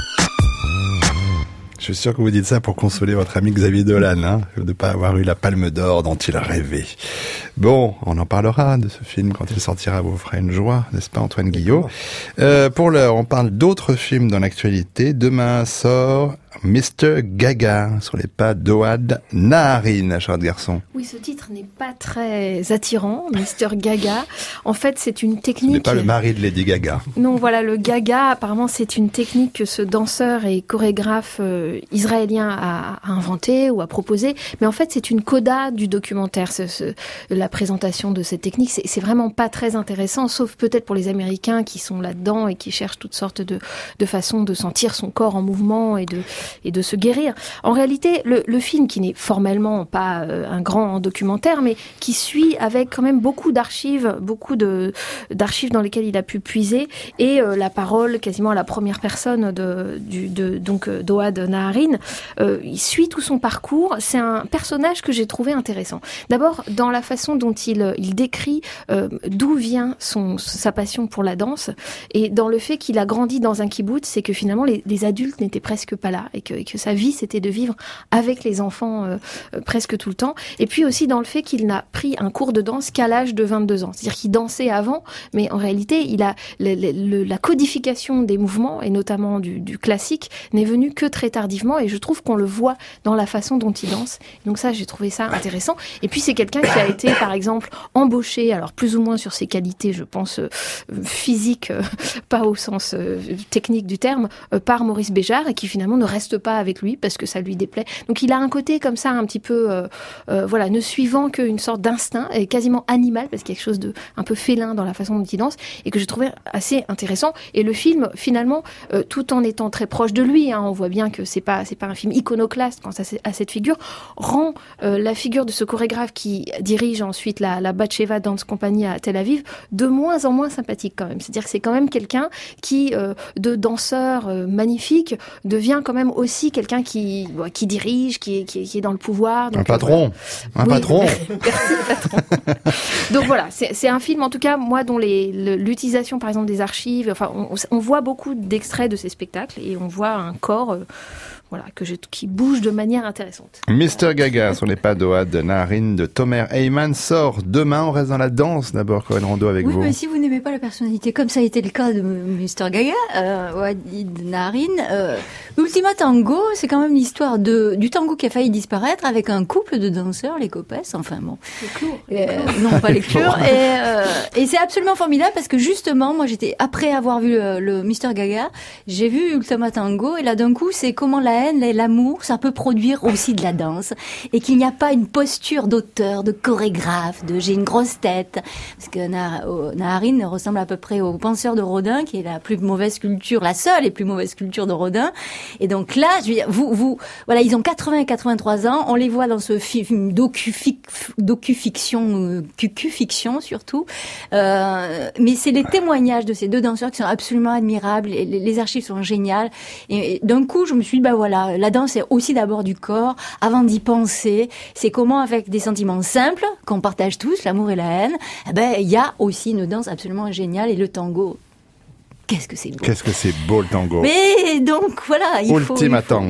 Je suis sûr que vous dites ça pour consoler votre ami Xavier Dolan, de ne pas avoir eu la palme d'or dont il rêvait. Bon, on en parlera de ce film quand il sortira, vous fera une joie, n'est-ce pas Antoine Guillot? Pour l'heure, on parle d'autres films dans l'actualité. Demain sort Mr. Gaga sur les pas d'Oad Naharin, Charlotte Garçon. Oui, ce titre n'est pas très attirant, Mr. Gaga. En fait, c'est une technique... Ce n'est pas le mari de Lady Gaga. Non, voilà, le Gaga, apparemment, c'est une technique que ce danseur et chorégraphe israélien a inventé ou a proposé. Mais en fait, c'est une coda du documentaire, la présentation de cette technique. C'est vraiment pas très intéressant, sauf peut-être pour les Américains qui sont là-dedans et qui cherchent toutes sortes de façons de sentir son corps en mouvement et de se guérir. En réalité, le film, qui n'est formellement pas un grand documentaire, mais qui suit avec quand même beaucoup d'archives d'archives dans lesquelles il a pu puiser, et la parole quasiment à la première personne d'Oad Naharin. Il suit tout son parcours. C'est un personnage que j'ai trouvé intéressant. D'abord, dans la façon dont il décrit d'où vient sa passion pour la danse, et dans le fait qu'il a grandi dans un kibboutz, c'est que finalement les adultes n'étaient presque pas là, et que sa vie c'était de vivre avec les enfants presque tout le temps. Et puis aussi dans le fait qu'il n'a pris un cours de danse qu'à l'âge de 22 ans. C'est-à-dire qu'il dansait avant, mais en réalité il a la codification des mouvements, et notamment du classique, n'est venue que très tardivement, et je trouve qu'on le voit dans la façon dont il danse. Donc ça, j'ai trouvé ça intéressant. Et puis c'est quelqu'un qui a été par exemple embauché, alors plus ou moins sur ses qualités, je pense physiques, pas au sens technique du terme, par Maurice Béjart, et qui finalement ne reste pas avec lui parce que ça lui déplaît. Donc il a un côté comme ça un petit peu ne suivant qu'une sorte d'instinct, et quasiment animal, parce qu'il y a quelque chose de un peu félin dans la façon dont il danse, et que je trouvais assez intéressant. Et le film, finalement, tout en étant très proche de lui, on voit bien que c'est pas un film iconoclaste quant à cette figure, rend la figure de ce chorégraphe qui dirige ensuite la Batsheva Dance Company à Tel Aviv de moins en moins sympathique quand même. C'est-à-dire que c'est quand même quelqu'un qui, de danseur magnifique, devient quand même aussi quelqu'un qui dirige, qui est dans le pouvoir. Donc, un patron. Patron. Merci, patron. Donc voilà, c'est un film, en tout cas, moi, dont l'utilisation, par exemple, des archives, enfin, on voit beaucoup d'extraits de ces spectacles, et on voit un corps qui bouge de manière intéressante. Mr. Gaga sur les pas d'Oad Naharin de Tomer Heyman sort demain. On reste dans la danse d'abord, Corinne Rondeau, avec vous. Oui, mais si vous n'aimez pas la personnalité, comme ça a été le cas de Mr. Gaga, Oad Naharin, Ultima Tango, c'est quand même l'histoire du tango qui a failli disparaître avec un couple de danseurs, les Copes, enfin bon. Les clours. Non, pas les clours. Et c'est absolument formidable parce que justement, moi après avoir vu le Mr. Gaga, j'ai vu Ultima Tango, et là d'un coup, c'est comment la haine et l'amour, ça peut produire aussi de la danse, et qu'il n'y a pas une posture d'auteur, de chorégraphe, de j'ai une grosse tête, parce que Naharin ressemble à peu près au Penseur de Rodin, qui est la plus mauvaise sculpture, la seule et plus mauvaise sculpture de Rodin. Et donc là, je veux dire, voilà, ils ont 80 et 83 ans, on les voit dans ce film docu-fiction, QQ-fiction surtout, mais c'est les témoignages de ces deux danseurs qui sont absolument admirables, et les archives sont géniales, et d'un coup, je me suis dit, voilà, la danse, c'est aussi d'abord du corps, avant d'y penser, c'est comment, avec des sentiments simples, qu'on partage tous, l'amour et la haine, il y a aussi une danse absolument géniale, et le tango. qu'est-ce que c'est beau. Qu'est-ce que c'est beau le tango. Mais donc voilà, il faut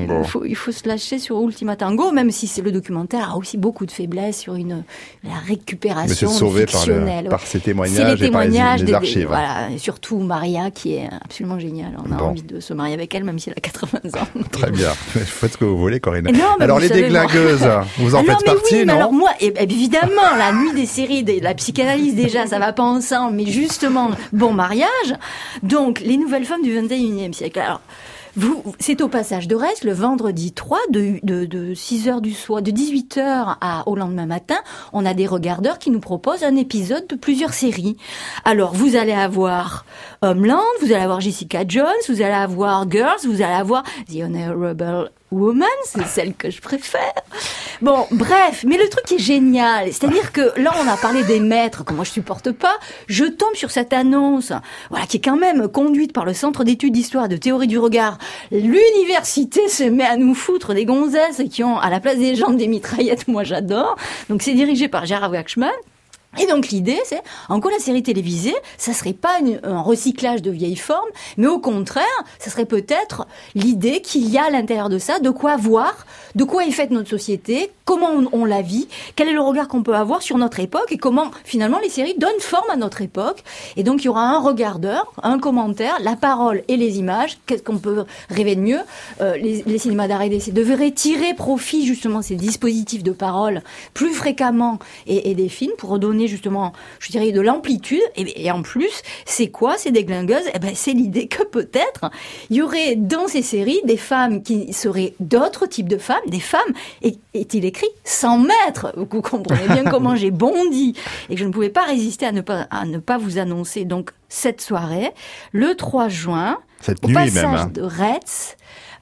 se lâcher sur Ultima Tango, même si le documentaire a aussi beaucoup de faiblesses sur la récupération fictionnelle. Mais c'est sauvé par ses témoignages et par les archives. Voilà, et surtout Maria qui est absolument géniale. On a envie de se marier avec elle, même si elle a 80 ans. Très bien, faites ce que vous voulez, Corinne. Non, alors les déglingueuses, vous en faites partie, non? Alors moi, évidemment, la nuit des séries, la psychanalyse déjà, ça va pas ensemble, mais justement, bon mariage. Donc, les nouvelles femmes du 21e siècle. Alors, c'est au passage de Retz, le vendredi 3, de 6h du soir, de 18h au lendemain matin, on a des regardeurs qui nous proposent un épisode de plusieurs séries. Alors, vous allez avoir Homeland, vous allez avoir Jessica Jones, vous allez avoir Girls, vous allez avoir The Honorable Woman, c'est celle que je préfère. Bon, bref, mais le truc qui est génial, c'est-à-dire que là, on a parlé des maîtres que moi je supporte pas, je tombe sur cette annonce, voilà, qui est quand même conduite par le Centre d'études d'histoire et de théorie du regard. L'université se met à nous foutre des gonzesses qui ont à la place des jambes des mitraillettes, moi j'adore. Donc c'est dirigé par Gérard Wachman. Et donc l'idée, c'est, encore la série télévisée, ça serait pas un recyclage de vieilles formes, mais au contraire, ça serait peut-être l'idée qu'il y a à l'intérieur de ça, de quoi voir, de quoi est faite notre société, comment on la vit, quel est le regard qu'on peut avoir sur notre époque et comment finalement les séries donnent forme à notre époque. Et donc il y aura un regardeur, un commentaire, la parole et les images. Qu'est-ce qu'on peut rêver de mieux? Les cinémas d'art et d'essai devraient tirer profit justement de ces dispositifs de parole plus fréquemment et des films pour redonner justement, je dirais, de l'amplitude. Et en plus, c'est quoi ces déglingueuses? C'est l'idée que peut-être il y aurait dans ces séries des femmes qui seraient d'autres types de femmes, des femmes, est-il écrit 100 mètres. Vous comprenez bien comment j'ai bondi et que je ne pouvais pas résister à ne pas vous annoncer donc cette soirée, le 3 juin, cette au nuit passage même, de Retz.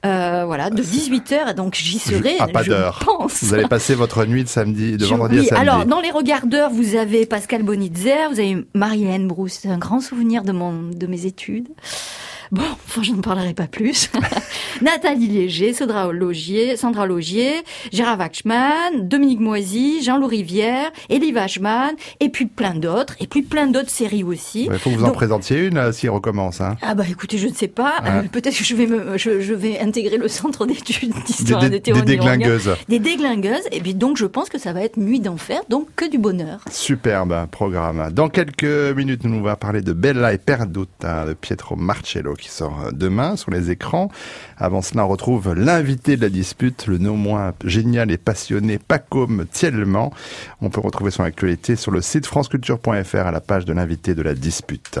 De 18h, donc j'y serai, pas d'heure. Pense. Vous allez passer votre nuit de vendredi à samedi. Alors, dans les regardeurs, vous avez Pascal Bonitzer, vous avez Marie-Hélène Brousse, c'est un grand souvenir de mes études. Bon, je ne parlerai pas plus. Nathalie Léger, Sandra Logier, Gérard Wachman, Dominique Moisy, Jean-Loup Rivière, Elie Wachman, et puis plein d'autres séries aussi. Il faut que vous en présentiez une s'il recommence. Hein. Ah écoutez, je ne sais pas. Peut-être que je vais intégrer le Centre d'études d'histoire et de théorie des déglingueuses. Des déglingueuses. Et puis donc je pense que ça va être nuit d'enfer, donc que du bonheur. Superbe programme. Dans quelques minutes, nous allons parler de Bella e Perduta de Pietro Marcello, qui sort demain sur les écrans. Avant cela, on retrouve l'invité de la dispute, le non moins génial et passionné Pacôme Thielman. On peut retrouver son actualité sur le site franceculture.fr à la page de l'invité de la dispute.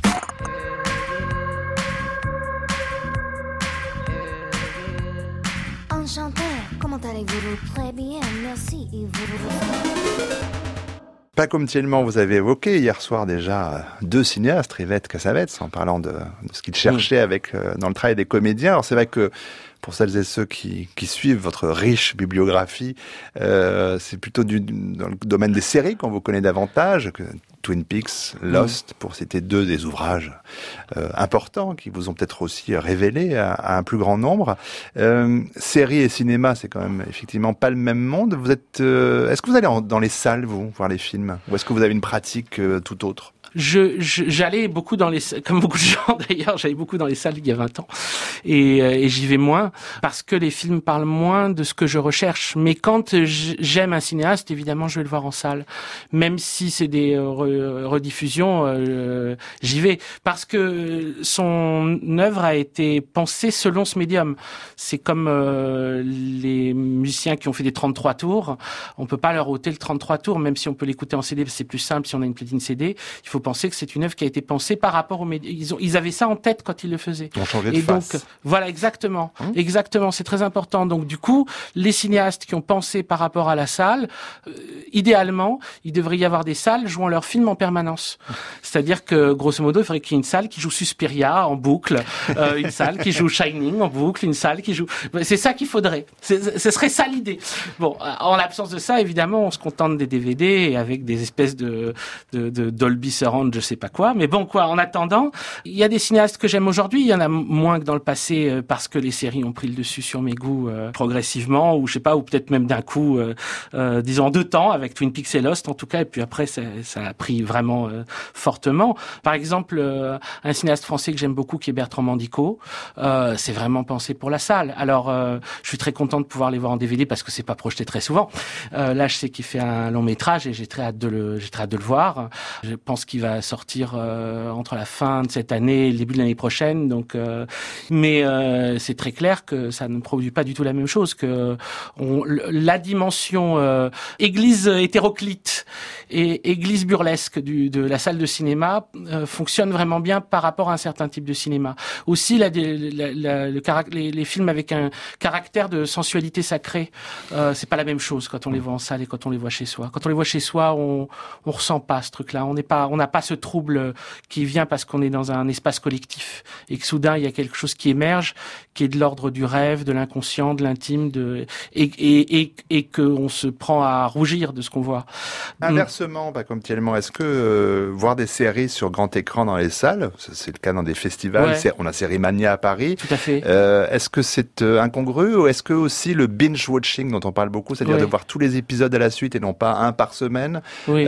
Enchanté, comment allez-vous? Très bien, merci. Pacôme Thielman, vous avez évoqué hier soir déjà deux cinéastes, Rivette, Cassavetes, en parlant de ce qu'ils cherchaient dans le travail des comédiens. Alors c'est vrai que pour celles et ceux qui suivent votre riche bibliographie, c'est plutôt dans le domaine des séries qu'on vous connaît davantage, que Twin Peaks, Lost, pour citer deux des ouvrages importants qui vous ont peut-être aussi révélé à un plus grand nombre. Séries et cinéma, c'est quand même effectivement pas le même monde. Vous êtes, est-ce que vous allez dans les salles, vous, voir les films, ou est-ce que vous avez une pratique tout autre? J'allais beaucoup dans les, comme beaucoup de gens d'ailleurs, j'allais beaucoup dans les salles il y a 20 ans. Et j'y vais moins parce que les films parlent moins de ce que je recherche. Mais quand j'aime un cinéaste, évidemment, je vais le voir en salle. Même si c'est des rediffusions, j'y vais. Parce que son œuvre a été pensée selon ce médium. C'est comme les musiciens qui ont fait des 33 tours. On peut pas leur ôter le 33 tours, même si on peut l'écouter en CD, c'est plus simple si on a une platine CD. Il faut penser que c'est une œuvre qui a été pensée par rapport aux médias. Ils avaient ça en tête quand ils le faisaient. On changeait de face. Donc, voilà, exactement. Exactement, c'est très important. Donc, du coup, les cinéastes qui ont pensé par rapport à la salle, idéalement, il devrait y avoir des salles jouant leurs films en permanence. C'est-à-dire que, grosso modo, il faudrait qu'il y ait une salle qui joue Suspiria en boucle, une salle qui joue Shining en boucle, une salle qui joue... C'est ça qu'il faudrait. Ce serait ça l'idée. Bon, en l'absence de ça, évidemment, on se contente des DVD avec des espèces de Dolby Surround restaurant, je sais pas quoi. Mais bon, quoi, en attendant, il y a des cinéastes que j'aime aujourd'hui. Il y en a moins que dans le passé parce que les séries ont pris le dessus sur mes goûts progressivement, ou je sais pas, ou peut-être même d'un coup, disons en 2 temps, avec Twin Peaks et Lost en tout cas. Et puis après, ça a pris vraiment fortement. Par exemple, un cinéaste français que j'aime beaucoup, qui est Bertrand Mandico, c'est vraiment pensé pour la salle. Alors, je suis très content de pouvoir les voir en DVD parce que c'est pas projeté très souvent. Là, je sais qu'il fait un long métrage et j'ai très hâte de le voir. Je pense qu'il va sortir entre la fin de cette année et le début de l'année prochaine. Donc, mais c'est très clair que ça ne produit pas du tout la même chose. Que la dimension église hétéroclite et église burlesque de la salle de cinéma fonctionne vraiment bien par rapport à un certain type de cinéma. Aussi, les films avec un caractère de sensualité sacrée, c'est pas la même chose quand on les voit en salle et quand on les voit chez soi. Quand on les voit chez soi, on ressent pas ce truc-là. On n'a pas ce trouble qui vient parce qu'on est dans un espace collectif et que soudain il y a quelque chose qui émerge, qui est de l'ordre du rêve, de l'inconscient, de l'intime, et que on se prend à rougir de ce qu'on voit. Inversement, comme tellement, est-ce que voir des séries sur grand écran dans les salles, c'est le cas dans des festivals, on a Série Mania à Paris. Tout à fait. Est-ce que c'est incongru, ou est-ce que aussi le binge-watching dont on parle beaucoup, c'est-à-dire de voir tous les épisodes à la suite et non pas un par semaine,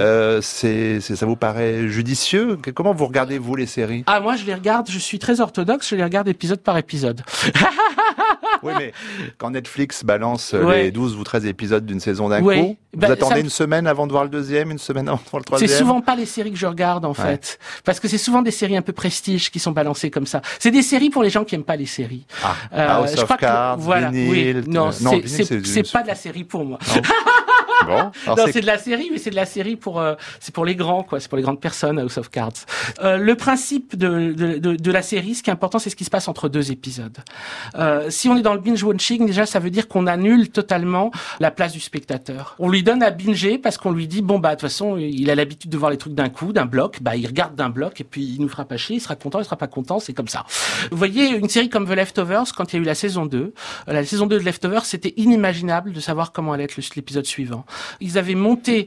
ça vous paraît judicieux? Comment vous regardez, vous, les séries? Ah, moi, je les regarde, je suis très orthodoxe, je les regarde épisode par épisode. Oui, mais quand Netflix balance les 12 ou 13 épisodes d'une saison d'un coup, vous attendez une semaine avant de voir le deuxième, une semaine avant de voir le troisième? C'est souvent pas les séries que je regarde, en fait. Parce que c'est souvent des séries un peu prestige qui sont balancées comme ça. C'est des séries pour les gens qui aiment pas les séries. House of Cards, Vinyl... Non, c'est pas de la série pour moi. Bon, non, c'est de la série, mais c'est de la série c'est pour les grands, quoi. C'est pour les grandes personnes, House of Cards. Le principe de la série, ce qui est important, c'est ce qui se passe entre 2 épisodes. Si on est dans le binge-watching, déjà, ça veut dire qu'on annule totalement la place du spectateur. On lui donne à binger parce qu'on lui dit, de toute façon, il a l'habitude de voir les trucs d'un coup, d'un bloc, il regarde d'un bloc et puis il nous fera pas chier, il sera content, il sera pas content, c'est comme ça. Vous voyez, une série comme The Leftovers, quand il y a eu la saison 2 de Leftovers, c'était inimaginable de savoir comment allait être l'épisode suivant. Ils avaient monté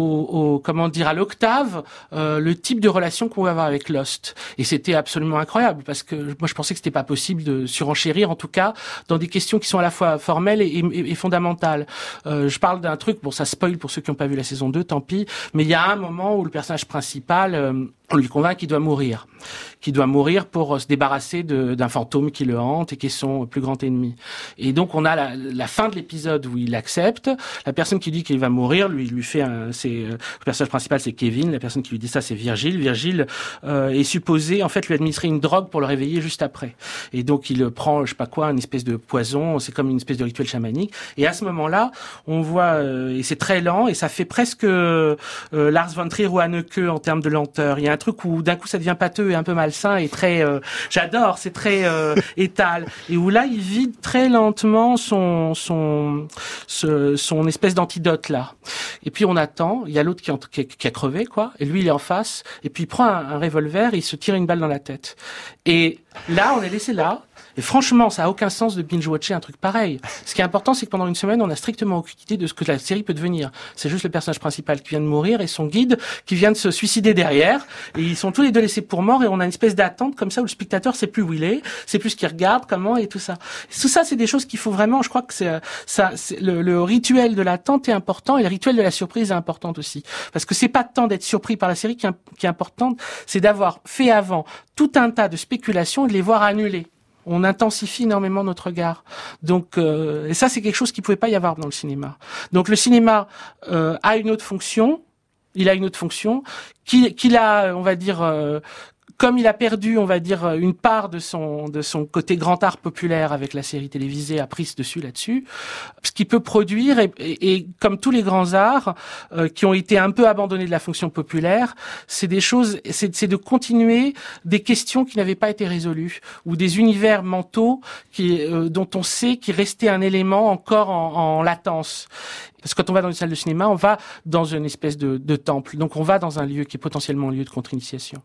à l'octave le type de relation qu'on va avoir avec Lost, et c'était absolument incroyable parce que moi je pensais que c'était pas possible de surenchérir, en tout cas dans des questions qui sont à la fois formelles et fondamentales. Je parle d'un truc, ça spoil pour ceux qui n'ont pas vu la saison 2, tant pis, mais il y a un moment où le personnage principal, on lui convainc qu'il doit mourir pour se débarrasser d'un fantôme qui le hante et qui est son plus grand ennemi. Et donc on a la fin de l'épisode où il accepte. La personne qui dit qu'il va mourir, lui fait le personnage principal, c'est Kevin. La personne qui lui dit ça, c'est Virgile. Virgile est supposé en fait lui administrer une drogue pour le réveiller juste après. Et donc il prend je sais pas quoi, une espèce de poison. C'est comme une espèce de rituel chamanique. Et à ce moment-là, on voit et c'est très lent et ça fait presque Lars von Trier ou Haneke en termes de lenteur. Il y a un truc où d'un coup ça devient pâteux et un peu malsain et très j'adore, c'est très étal, et où là il vide très lentement son espèce d'antidote là, et puis on attend, il y a l'autre qui a crevé quoi, et lui il est en face et puis il prend un revolver et il se tire une balle dans la tête, et là on est laissé là. Et franchement, ça a aucun sens de binge-watcher un truc pareil. Ce qui est important, c'est que pendant une semaine, on a strictement aucune idée de ce que la série peut devenir. C'est juste le personnage principal qui vient de mourir et son guide qui vient de se suicider derrière. Et ils sont tous les deux laissés pour morts et on a une espèce d'attente comme ça où le spectateur sait plus où il est, sait plus ce qu'il regarde, comment et tout ça. Tout ça, c'est des choses qu'il faut vraiment, je crois que le rituel de l'attente est important et le rituel de la surprise est important aussi. Parce que c'est pas tant d'être surpris par la série qui est importante, c'est d'avoir fait avant tout un tas de spéculations et de les voir annulées. On intensifie énormément notre regard. Donc, et ça, c'est quelque chose qui pouvait pas y avoir dans le cinéma. Donc, le cinéma a une autre fonction. Il a une autre fonction qu'il a, on va dire, comme il a perdu, on va dire, une part de son côté grand art populaire avec la série télévisée, a pris dessus là-dessus. Ce qu'il peut produire, et comme tous les grands arts qui ont été un peu abandonnés de la fonction populaire, c'est des choses, c'est de continuer des questions qui n'avaient pas été résolues, ou des univers mentaux dont on sait qu'il restait un élément encore en latence. Parce que quand on va dans une salle de cinéma, on va dans une espèce de temple. Donc on va dans un lieu qui est potentiellement un lieu de contre-initiation.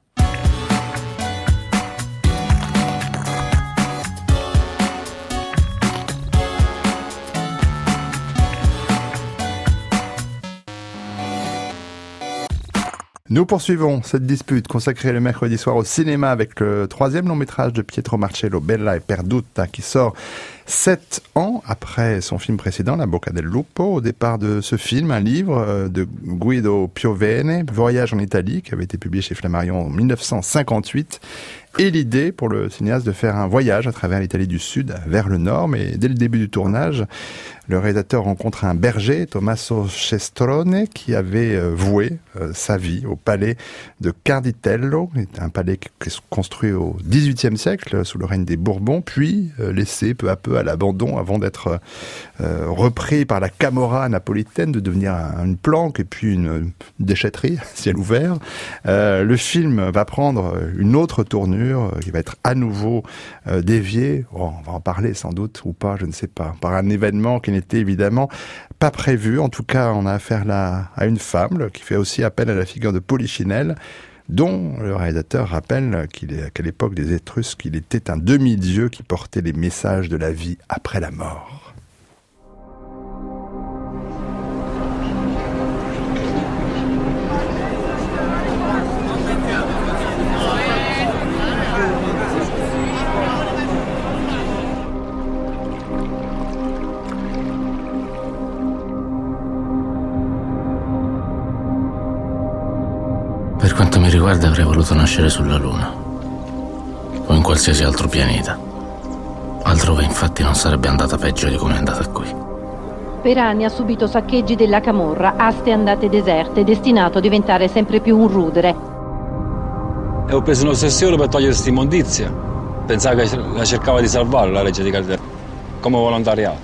Nous poursuivons cette dispute consacrée le mercredi soir au cinéma avec le 3e long métrage de Pietro Marcello, Bella e Perduta, qui sort 7 ans après son film précédent, La Bocca del Lupo. Au départ de ce film, un livre de Guido Piovene, Voyage en Italie, qui avait été publié chez Flammarion en 1958. Et l'idée pour le cinéaste de faire un voyage à travers l'Italie du Sud vers le Nord. Mais dès le début du tournage, le réalisateur rencontre un berger, Tommaso Cestrone, qui avait voué sa vie au palais de Carditello, un palais qui est construit au XVIIIe siècle sous le règne des Bourbons, puis laissé peu à peu à l'abandon avant d'être repris par la Camorra napolitaine, de devenir une planque et puis une déchetterie, ciel ouvert. Le film va prendre une autre tournure qui va être à nouveau déviée, on va en parler sans doute ou pas, je ne sais pas, par un événement qui n'était évidemment pas prévu. En tout cas, on a affaire là à une femme qui fait aussi appel à la figure de Polichinelle, dont le réalisateur rappelle qu'à l'époque des Étrusques, il était un demi-dieu qui portait les messages de la vie après la mort. Per quanto mi riguarda avrei voluto nascere sulla Luna o in qualsiasi altro pianeta. Altrove infatti non sarebbe andata peggio di come è andata qui. Per anni ha subito saccheggi della camorra, aste andate deserte, destinato a diventare sempre più un rudere. E ho preso un'ossessione per togliere questa immondizia. Pensavo che la cercava di salvare la legge di Calderone, come volontariato.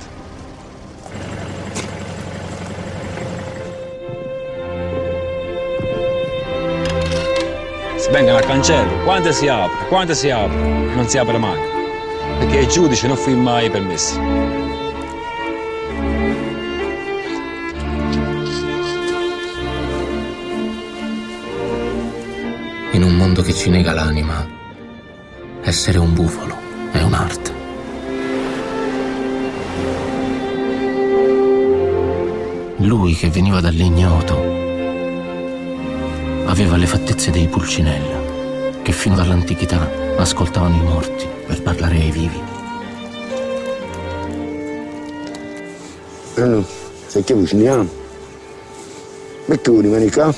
Si vengono al cancello, quando si apre, non si apre mai, perché i giudici non firmano i permessi. In un mondo che ci nega l'anima, essere un bufalo è un'arte. Lui che veniva dall'ignoto aveva le fattezze dei Pulcinella, che fino dall'antichità ascoltavano i morti per parlare ai vivi. Allora, se che viciniamo? Perché vuoi rimani qua?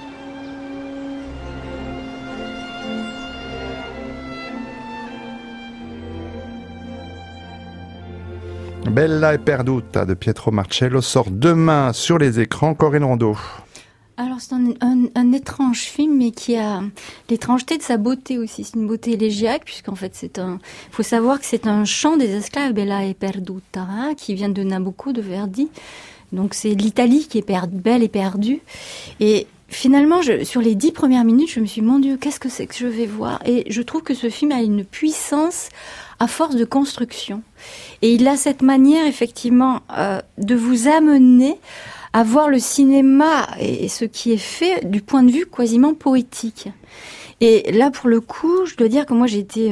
Bella e Perduta de Pietro Marcello sort demain sur les écrans. Corinne Rondeau. Alors c'est un étrange film, mais qui a l'étrangeté de sa beauté aussi. C'est une beauté élégiaque, puisqu'en fait faut savoir que c'est un chant des esclaves, Bella e Perduta, hein, qui vient de Nabucco, de Verdi. Donc c'est l'Italie qui est belle et perdue. Et finalement, sur les 10 premières minutes, je me suis dit, mon Dieu, qu'est-ce que c'est que je vais voir? Et je trouve que ce film a une puissance à force de construction. Et il a cette manière, effectivement, de vous amener à voir le cinéma et ce qui est fait du point de vue quasiment poétique. Et là, pour le coup, je dois dire que moi, j'étais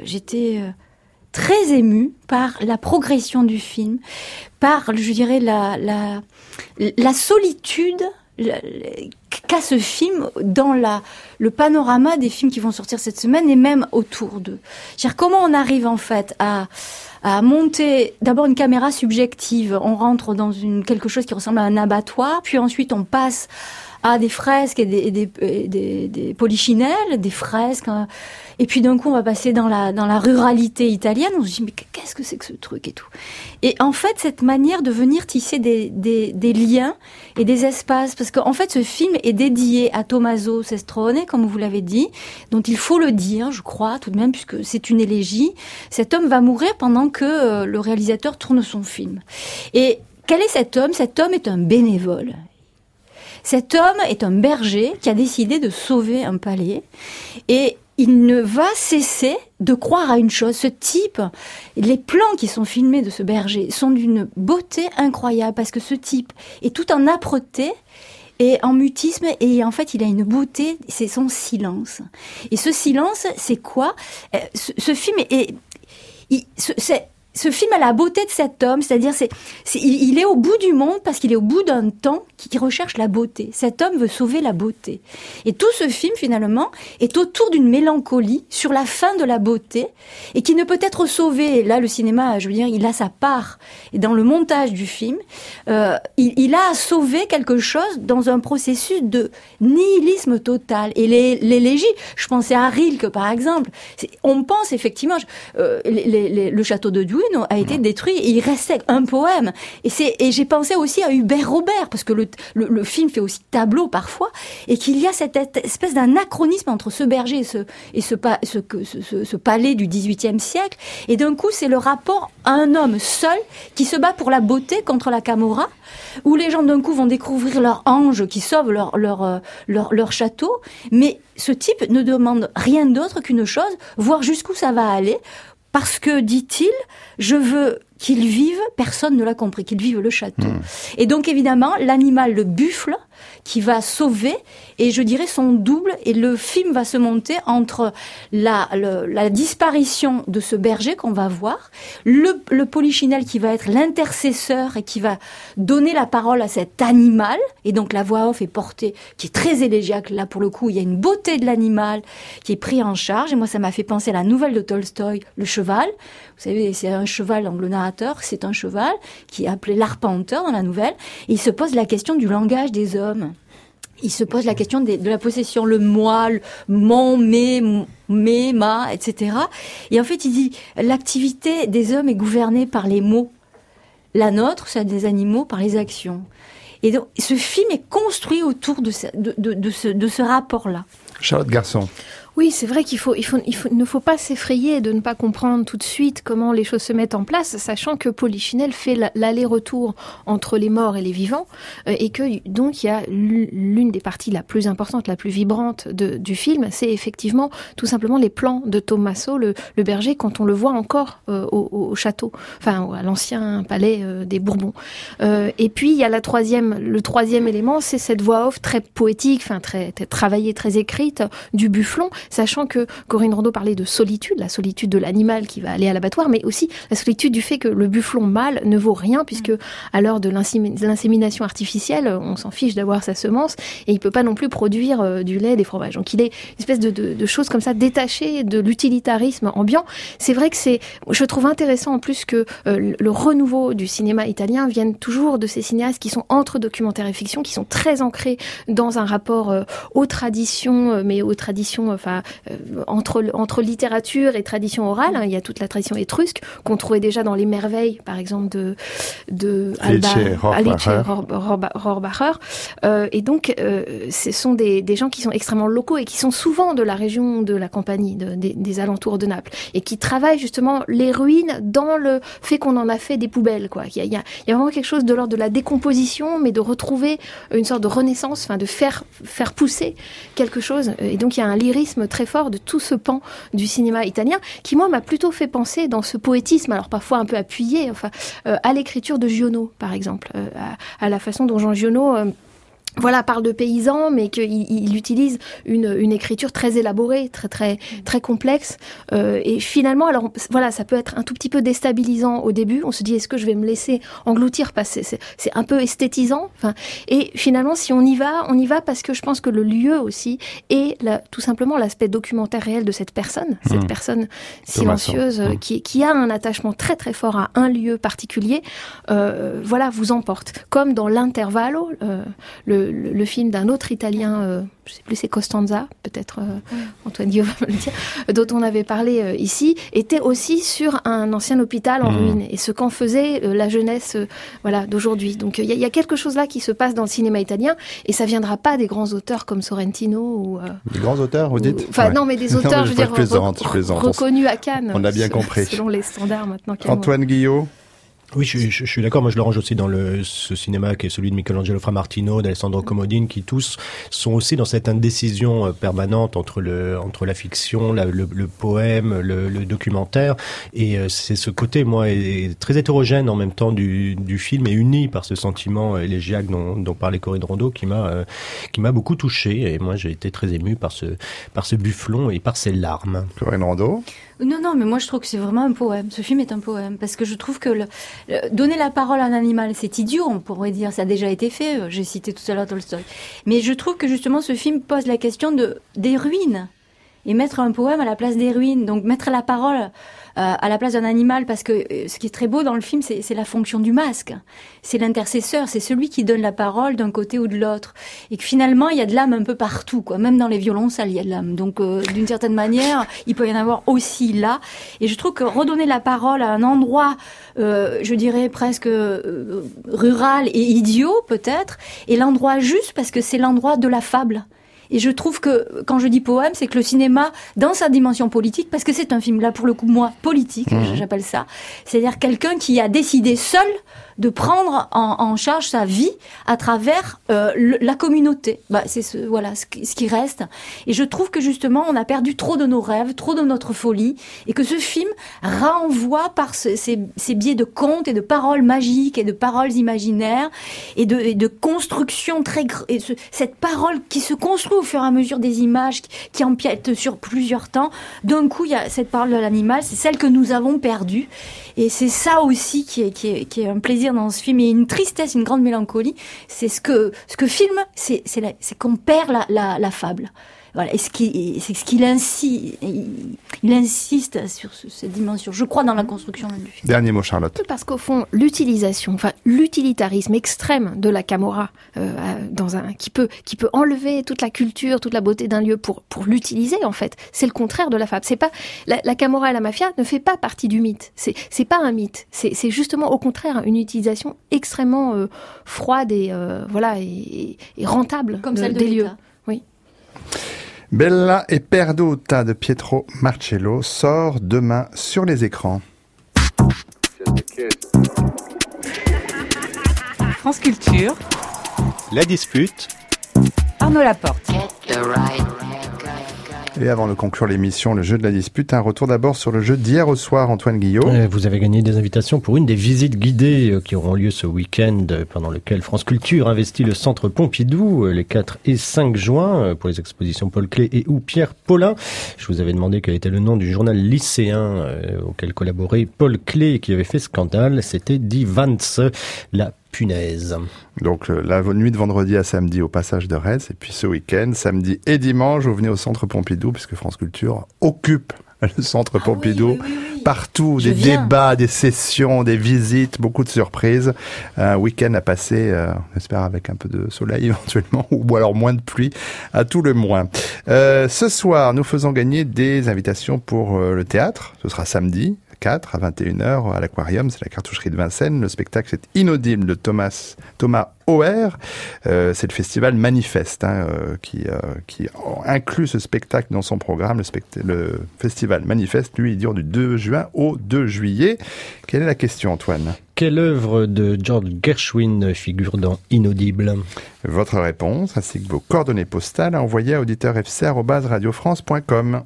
très émue par la progression du film, par, je dirais, la solitude qu'a ce film dans le panorama des films qui vont sortir cette semaine et même autour d'eux. C'est-à-dire comment on arrive en fait à monter d'abord une caméra subjective. On rentre dans quelque chose qui ressemble à un abattoir, puis ensuite on passe à des fresques et des polichinelles, des fresques. Et puis d'un coup, on va passer dans la ruralité italienne. On se dit, mais qu'est-ce que c'est que ce truc et tout. Et en fait, cette manière de venir tisser des liens et des espaces, parce qu'en fait, ce film est dédié à Tommaso Cestrone, comme vous l'avez dit, dont il faut le dire, je crois, tout de même, puisque c'est une élégie. Cet homme va mourir pendant que le réalisateur tourne son film. Et quel est cet homme? Cet homme est un bénévole. Cet homme est un berger qui a décidé de sauver un palais et il ne va cesser de croire à une chose. Ce type, les plans qui sont filmés de ce berger sont d'une beauté incroyable parce que ce type est tout en âpreté et en mutisme et en fait il a une beauté, c'est son silence. Et ce silence, c'est quoi? Ce film ce film a la beauté de cet homme, c'est-à-dire il est au bout du monde parce qu'il est au bout d'un temps qui recherche la beauté. Cet homme veut sauver la beauté. Et tout ce film, finalement, est autour d'une mélancolie sur la fin de la beauté et qui ne peut être sauvée. Là, le cinéma, je veux dire, il a sa part. Et dans le montage du film, il a sauvé quelque chose dans un processus de nihilisme total. Et l'élégie, je pensais à Rilke, par exemple. On pense effectivement, le château de Dune a été détruit et il restait un poème. Et j'ai pensé aussi à Hubert Robert, parce que le film fait aussi tableau parfois, et qu'il y a cette espèce d'anachronisme entre ce berger et ce palais du XVIIIe siècle. Et d'un coup, c'est le rapport à un homme seul qui se bat pour la beauté contre la Camorra, où les gens d'un coup vont découvrir leur ange qui sauve leur château. Mais ce type ne demande rien d'autre qu'une chose, voir jusqu'où ça va aller. Parce que, dit-il, je veux qu'il vive, personne ne l'a compris, qu'il vive le château. Et donc, évidemment, l'animal, le buffle, qui va sauver, et je dirais son double, et le film va se monter entre la disparition de ce berger qu'on va voir, le polichinelle qui va être l'intercesseur et qui va donner la parole à cet animal, et donc la voix off est portée, qui est très élégiaque, là pour le coup, il y a une beauté de l'animal qui est pris en charge, et moi ça m'a fait penser à la nouvelle de Tolstoï, Le Cheval. Vous savez, c'est un cheval, donc le narrateur, c'est un cheval qui est appelé l'arpenteur dans la nouvelle, et il se pose la question du langage des hommes. Il se pose la question de la possession, le moi, le mon, mes, ma, etc. Et en fait, il dit, l'activité des hommes est gouvernée par les mots. La nôtre, celle des animaux, par les actions. Et donc, ce film est construit autour de ce rapport-là. Charlotte Garçon. Oui, c'est vrai qu'il ne faut pas s'effrayer de ne pas comprendre tout de suite comment les choses se mettent en place, sachant que Polichinelle fait l'aller-retour entre les morts et les vivants, et que donc il y a l'une des parties la plus importante, la plus vibrante du film, c'est effectivement tout simplement les plans de Tommaso, le berger, quand on le voit encore au château, enfin à l'ancien palais des Bourbons. Et puis il y a le troisième élément, c'est cette voix off très poétique, enfin très travaillée, très écrite du bufflon. Sachant que Corinne Rondeau parlait de solitude, la solitude de l'animal qui va aller à l'abattoir, mais aussi la solitude du fait que le bufflon mâle ne vaut rien, puisque à l'heure de l'insémination artificielle, on s'en fiche d'avoir sa semence, et il peut pas non plus produire du lait, des fromages. Donc il est une espèce de choses comme ça, détachées de l'utilitarisme ambiant. C'est vrai que je trouve intéressant en plus que le renouveau du cinéma italien vienne toujours de ces cinéastes qui sont entre documentaire et fiction, qui sont très ancrés dans un rapport aux traditions, mais aux traditions, entre littérature et tradition orale. Il y a toute la tradition étrusque qu'on trouvait déjà dans Les Merveilles, par exemple, de Alice Rohrbacher. Et donc, ce sont des gens qui sont extrêmement locaux et qui sont souvent de la région de la Campanie, des alentours de Naples, et qui travaillent justement les ruines dans le fait qu'on en a fait des poubelles, quoi. Il y a vraiment quelque chose de l'ordre de la décomposition, mais de retrouver une sorte de renaissance, de faire pousser quelque chose. Et donc, il y a un lyrisme très fort de tout ce pan du cinéma italien qui, moi, m'a plutôt fait penser dans ce poétisme, alors parfois un peu appuyé, à l'écriture de Giono, par exemple, à la façon dont Jean Giono parle de paysans, mais qu'il utilise une écriture très élaborée, très complexe. Et finalement, alors voilà, ça peut être un tout petit peu déstabilisant au début. On se dit, est-ce que je vais me laisser engloutir, parce que c'est un peu esthétisant. Et finalement, si on y va parce que je pense que le lieu aussi est tout simplement l'aspect documentaire réel de cette personne silencieuse qui a un attachement très très fort à un lieu particulier. Vous emporte. Comme dans L'Intervallo, le film d'un autre Italien, je sais plus, c'est Costanza, peut-être Antoine Guillaume va me le dire, dont on avait parlé ici, était aussi sur un ancien hôpital en ruine, et ce qu'en faisait la jeunesse d'aujourd'hui. Donc il y a quelque chose là qui se passe dans le cinéma italien, et ça viendra pas des grands auteurs comme Sorrentino ou des grands auteurs, vous dites? Non, mais des auteurs, je veux dire, reconnus à Cannes. On a bien compris. Selon les standards maintenant. Antoine Guillaume. Oui, je suis d'accord. Moi, je le range aussi dans ce cinéma qui est celui de Michelangelo Framartino, d'Alessandro Comodini, qui tous sont aussi dans cette indécision permanente entre la fiction, le poème, le documentaire. Et c'est ce côté, moi, est très hétérogène en même temps du film et uni par ce sentiment élégiaque dont parlait Corinne Rondeau, qui m'a beaucoup touché. Et moi, j'ai été très ému par ce bufflon et par ses larmes. Corinne Rondeau. Non, mais moi je trouve que c'est vraiment un poème. Ce film est un poème parce que je trouve que donner la parole à un animal, c'est idiot, on pourrait dire, ça a déjà été fait. J'ai cité tout à l'heure Tolstoï. Mais je trouve que justement ce film pose la question des ruines et mettre un poème à la place des ruines. Donc mettre la parole à la place d'un animal, parce que ce qui est très beau dans le film, c'est la fonction du masque. C'est l'intercesseur, c'est celui qui donne la parole d'un côté ou de l'autre. Et que finalement, il y a de l'âme un peu partout, quoi. Même dans les violoncelles, il y a de l'âme. Donc, d'une certaine manière, il peut y en avoir aussi là. Et je trouve que redonner la parole à un endroit, je dirais presque rural et idiot, peut-être, est l'endroit juste, parce que c'est l'endroit de la fable. Et je trouve que, quand je dis poème, c'est que le cinéma, dans sa dimension politique, parce que c'est un film, là, pour le coup, moi, politique, j'appelle ça, c'est-à-dire quelqu'un qui a décidé seul de prendre en charge sa vie à travers la communauté. C'est ce qui reste. Et je trouve que justement, on a perdu trop de nos rêves, trop de notre folie, et que ce film renvoie par ces biais de contes et de paroles magiques et de paroles imaginaires et de construction cette parole qui se construit au fur et à mesure des images, qui empiètent sur plusieurs temps. D'un coup, il y a cette parole de l'animal, c'est celle que nous avons perdue. Et c'est ça aussi qui est un plaisir dans ce film, et une tristesse, une grande mélancolie. C'est ce que filme, c'est qu'on perd la fable. Voilà, et il insiste sur cette dimension. Je crois dans la construction du film. Dernier mot, Charlotte. Parce qu'au fond, l'utilitarisme extrême de la Camorra, qui peut enlever toute la culture, toute la beauté d'un lieu pour l'utiliser, en fait, c'est le contraire de la fable. C'est pas la Camorra et la mafia ne fait pas partie du mythe. C'est pas un mythe. C'est justement au contraire une utilisation extrêmement froide et rentable comme celle des lieux. Oui. Bella e Perduta de Pietro Marcello sort demain sur les écrans. France Culture. La dispute. Arnaud Laporte. Et avant de conclure l'émission, le jeu de la dispute, un retour d'abord sur le jeu d'hier au soir, Antoine Guillot. Vous avez gagné des invitations pour une des visites guidées qui auront lieu ce week-end, pendant lequel France Culture investit le Centre Pompidou les 4 et 5 juin pour les expositions Paul Klee et ou Pierre Paulin. Je vous avais demandé quel était le nom du journal lycéen auquel collaborait Paul Klee qui avait fait scandale. C'était Die Vance, la punaise. Donc la nuit de vendredi à samedi au passage de Retz, et puis ce week-end, samedi et dimanche, vous venez au Centre Pompidou, puisque France Culture occupe le Centre Pompidou. Oui. Partout, des débats, des sessions, des visites, beaucoup de surprises. Un week-end à passer, on espère avec un peu de soleil éventuellement, ou alors moins de pluie, à tout le moins. Ce soir, nous faisons gagner des invitations pour le théâtre. Ce sera samedi 4 à 21h à l'Aquarium, c'est la cartoucherie de Vincennes. Le spectacle, c'est Inaudible de Thomas Oer. C'est le festival Manifeste qui inclut ce spectacle dans son programme. Le festival Manifeste, lui, il dure du 2 juin au 2 juillet. Quelle est la question, Antoine ? Quelle œuvre de George Gershwin figure dans Inaudible ? Votre réponse, ainsi que vos coordonnées postales, à envoyer à auditeur@radiofrance.com.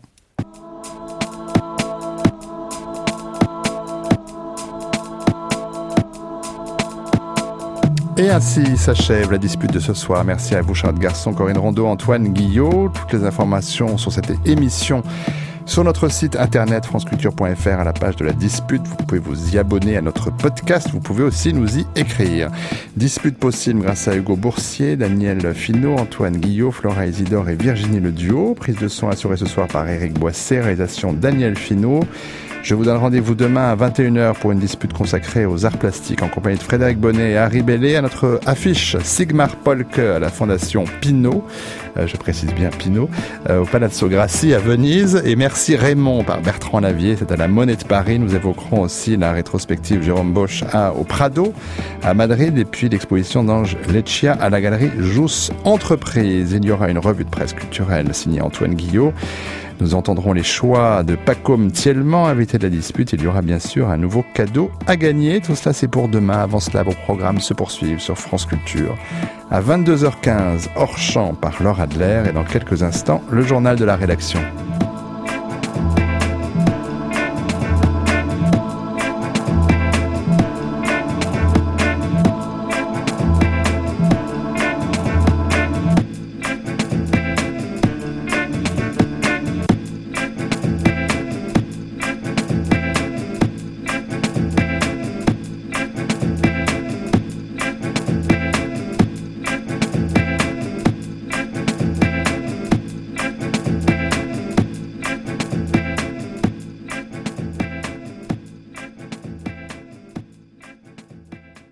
Et ainsi s'achève la dispute de ce soir. Merci à vous, Charlotte Garçon, Corinne Rondeau, Antoine Guillot. Toutes les informations sur cette émission sur notre site internet franceculture.fr à la page de la dispute. Vous pouvez vous y abonner à notre podcast. Vous pouvez aussi nous y écrire. Dispute possible grâce à Hugo Boursier, Daniel Finot, Antoine Guillot, Flora Isidore et Virginie Le Duo. Prise de son assurée ce soir par Éric Boisset, réalisation Daniel Finot. Je vous donne rendez-vous demain à 21h pour une dispute consacrée aux arts plastiques en compagnie de Frédéric Bonnet et Harry Bellé. À notre affiche, Sigmar Polke à la Fondation Pinault, je précise bien Pinault, au Palazzo Grassi à Venise. Et Merci Raymond par Bertrand Lavier, c'est à la Monnaie de Paris. Nous évoquerons aussi la rétrospective Jérôme Bosch au Prado à Madrid, et puis l'exposition d'Ange Leccia à la galerie Jousse Entreprise. Il y aura une revue de presse culturelle signée Antoine Guillot. Nous entendrons les choix de Pacôme Thielman, invité de la dispute. Il y aura bien sûr un nouveau cadeau à gagner. Tout cela, c'est pour demain. Avant cela, vos programmes se poursuivent sur France Culture. À 22h15, hors champ par Laure Adler. Et dans quelques instants, le journal de la rédaction.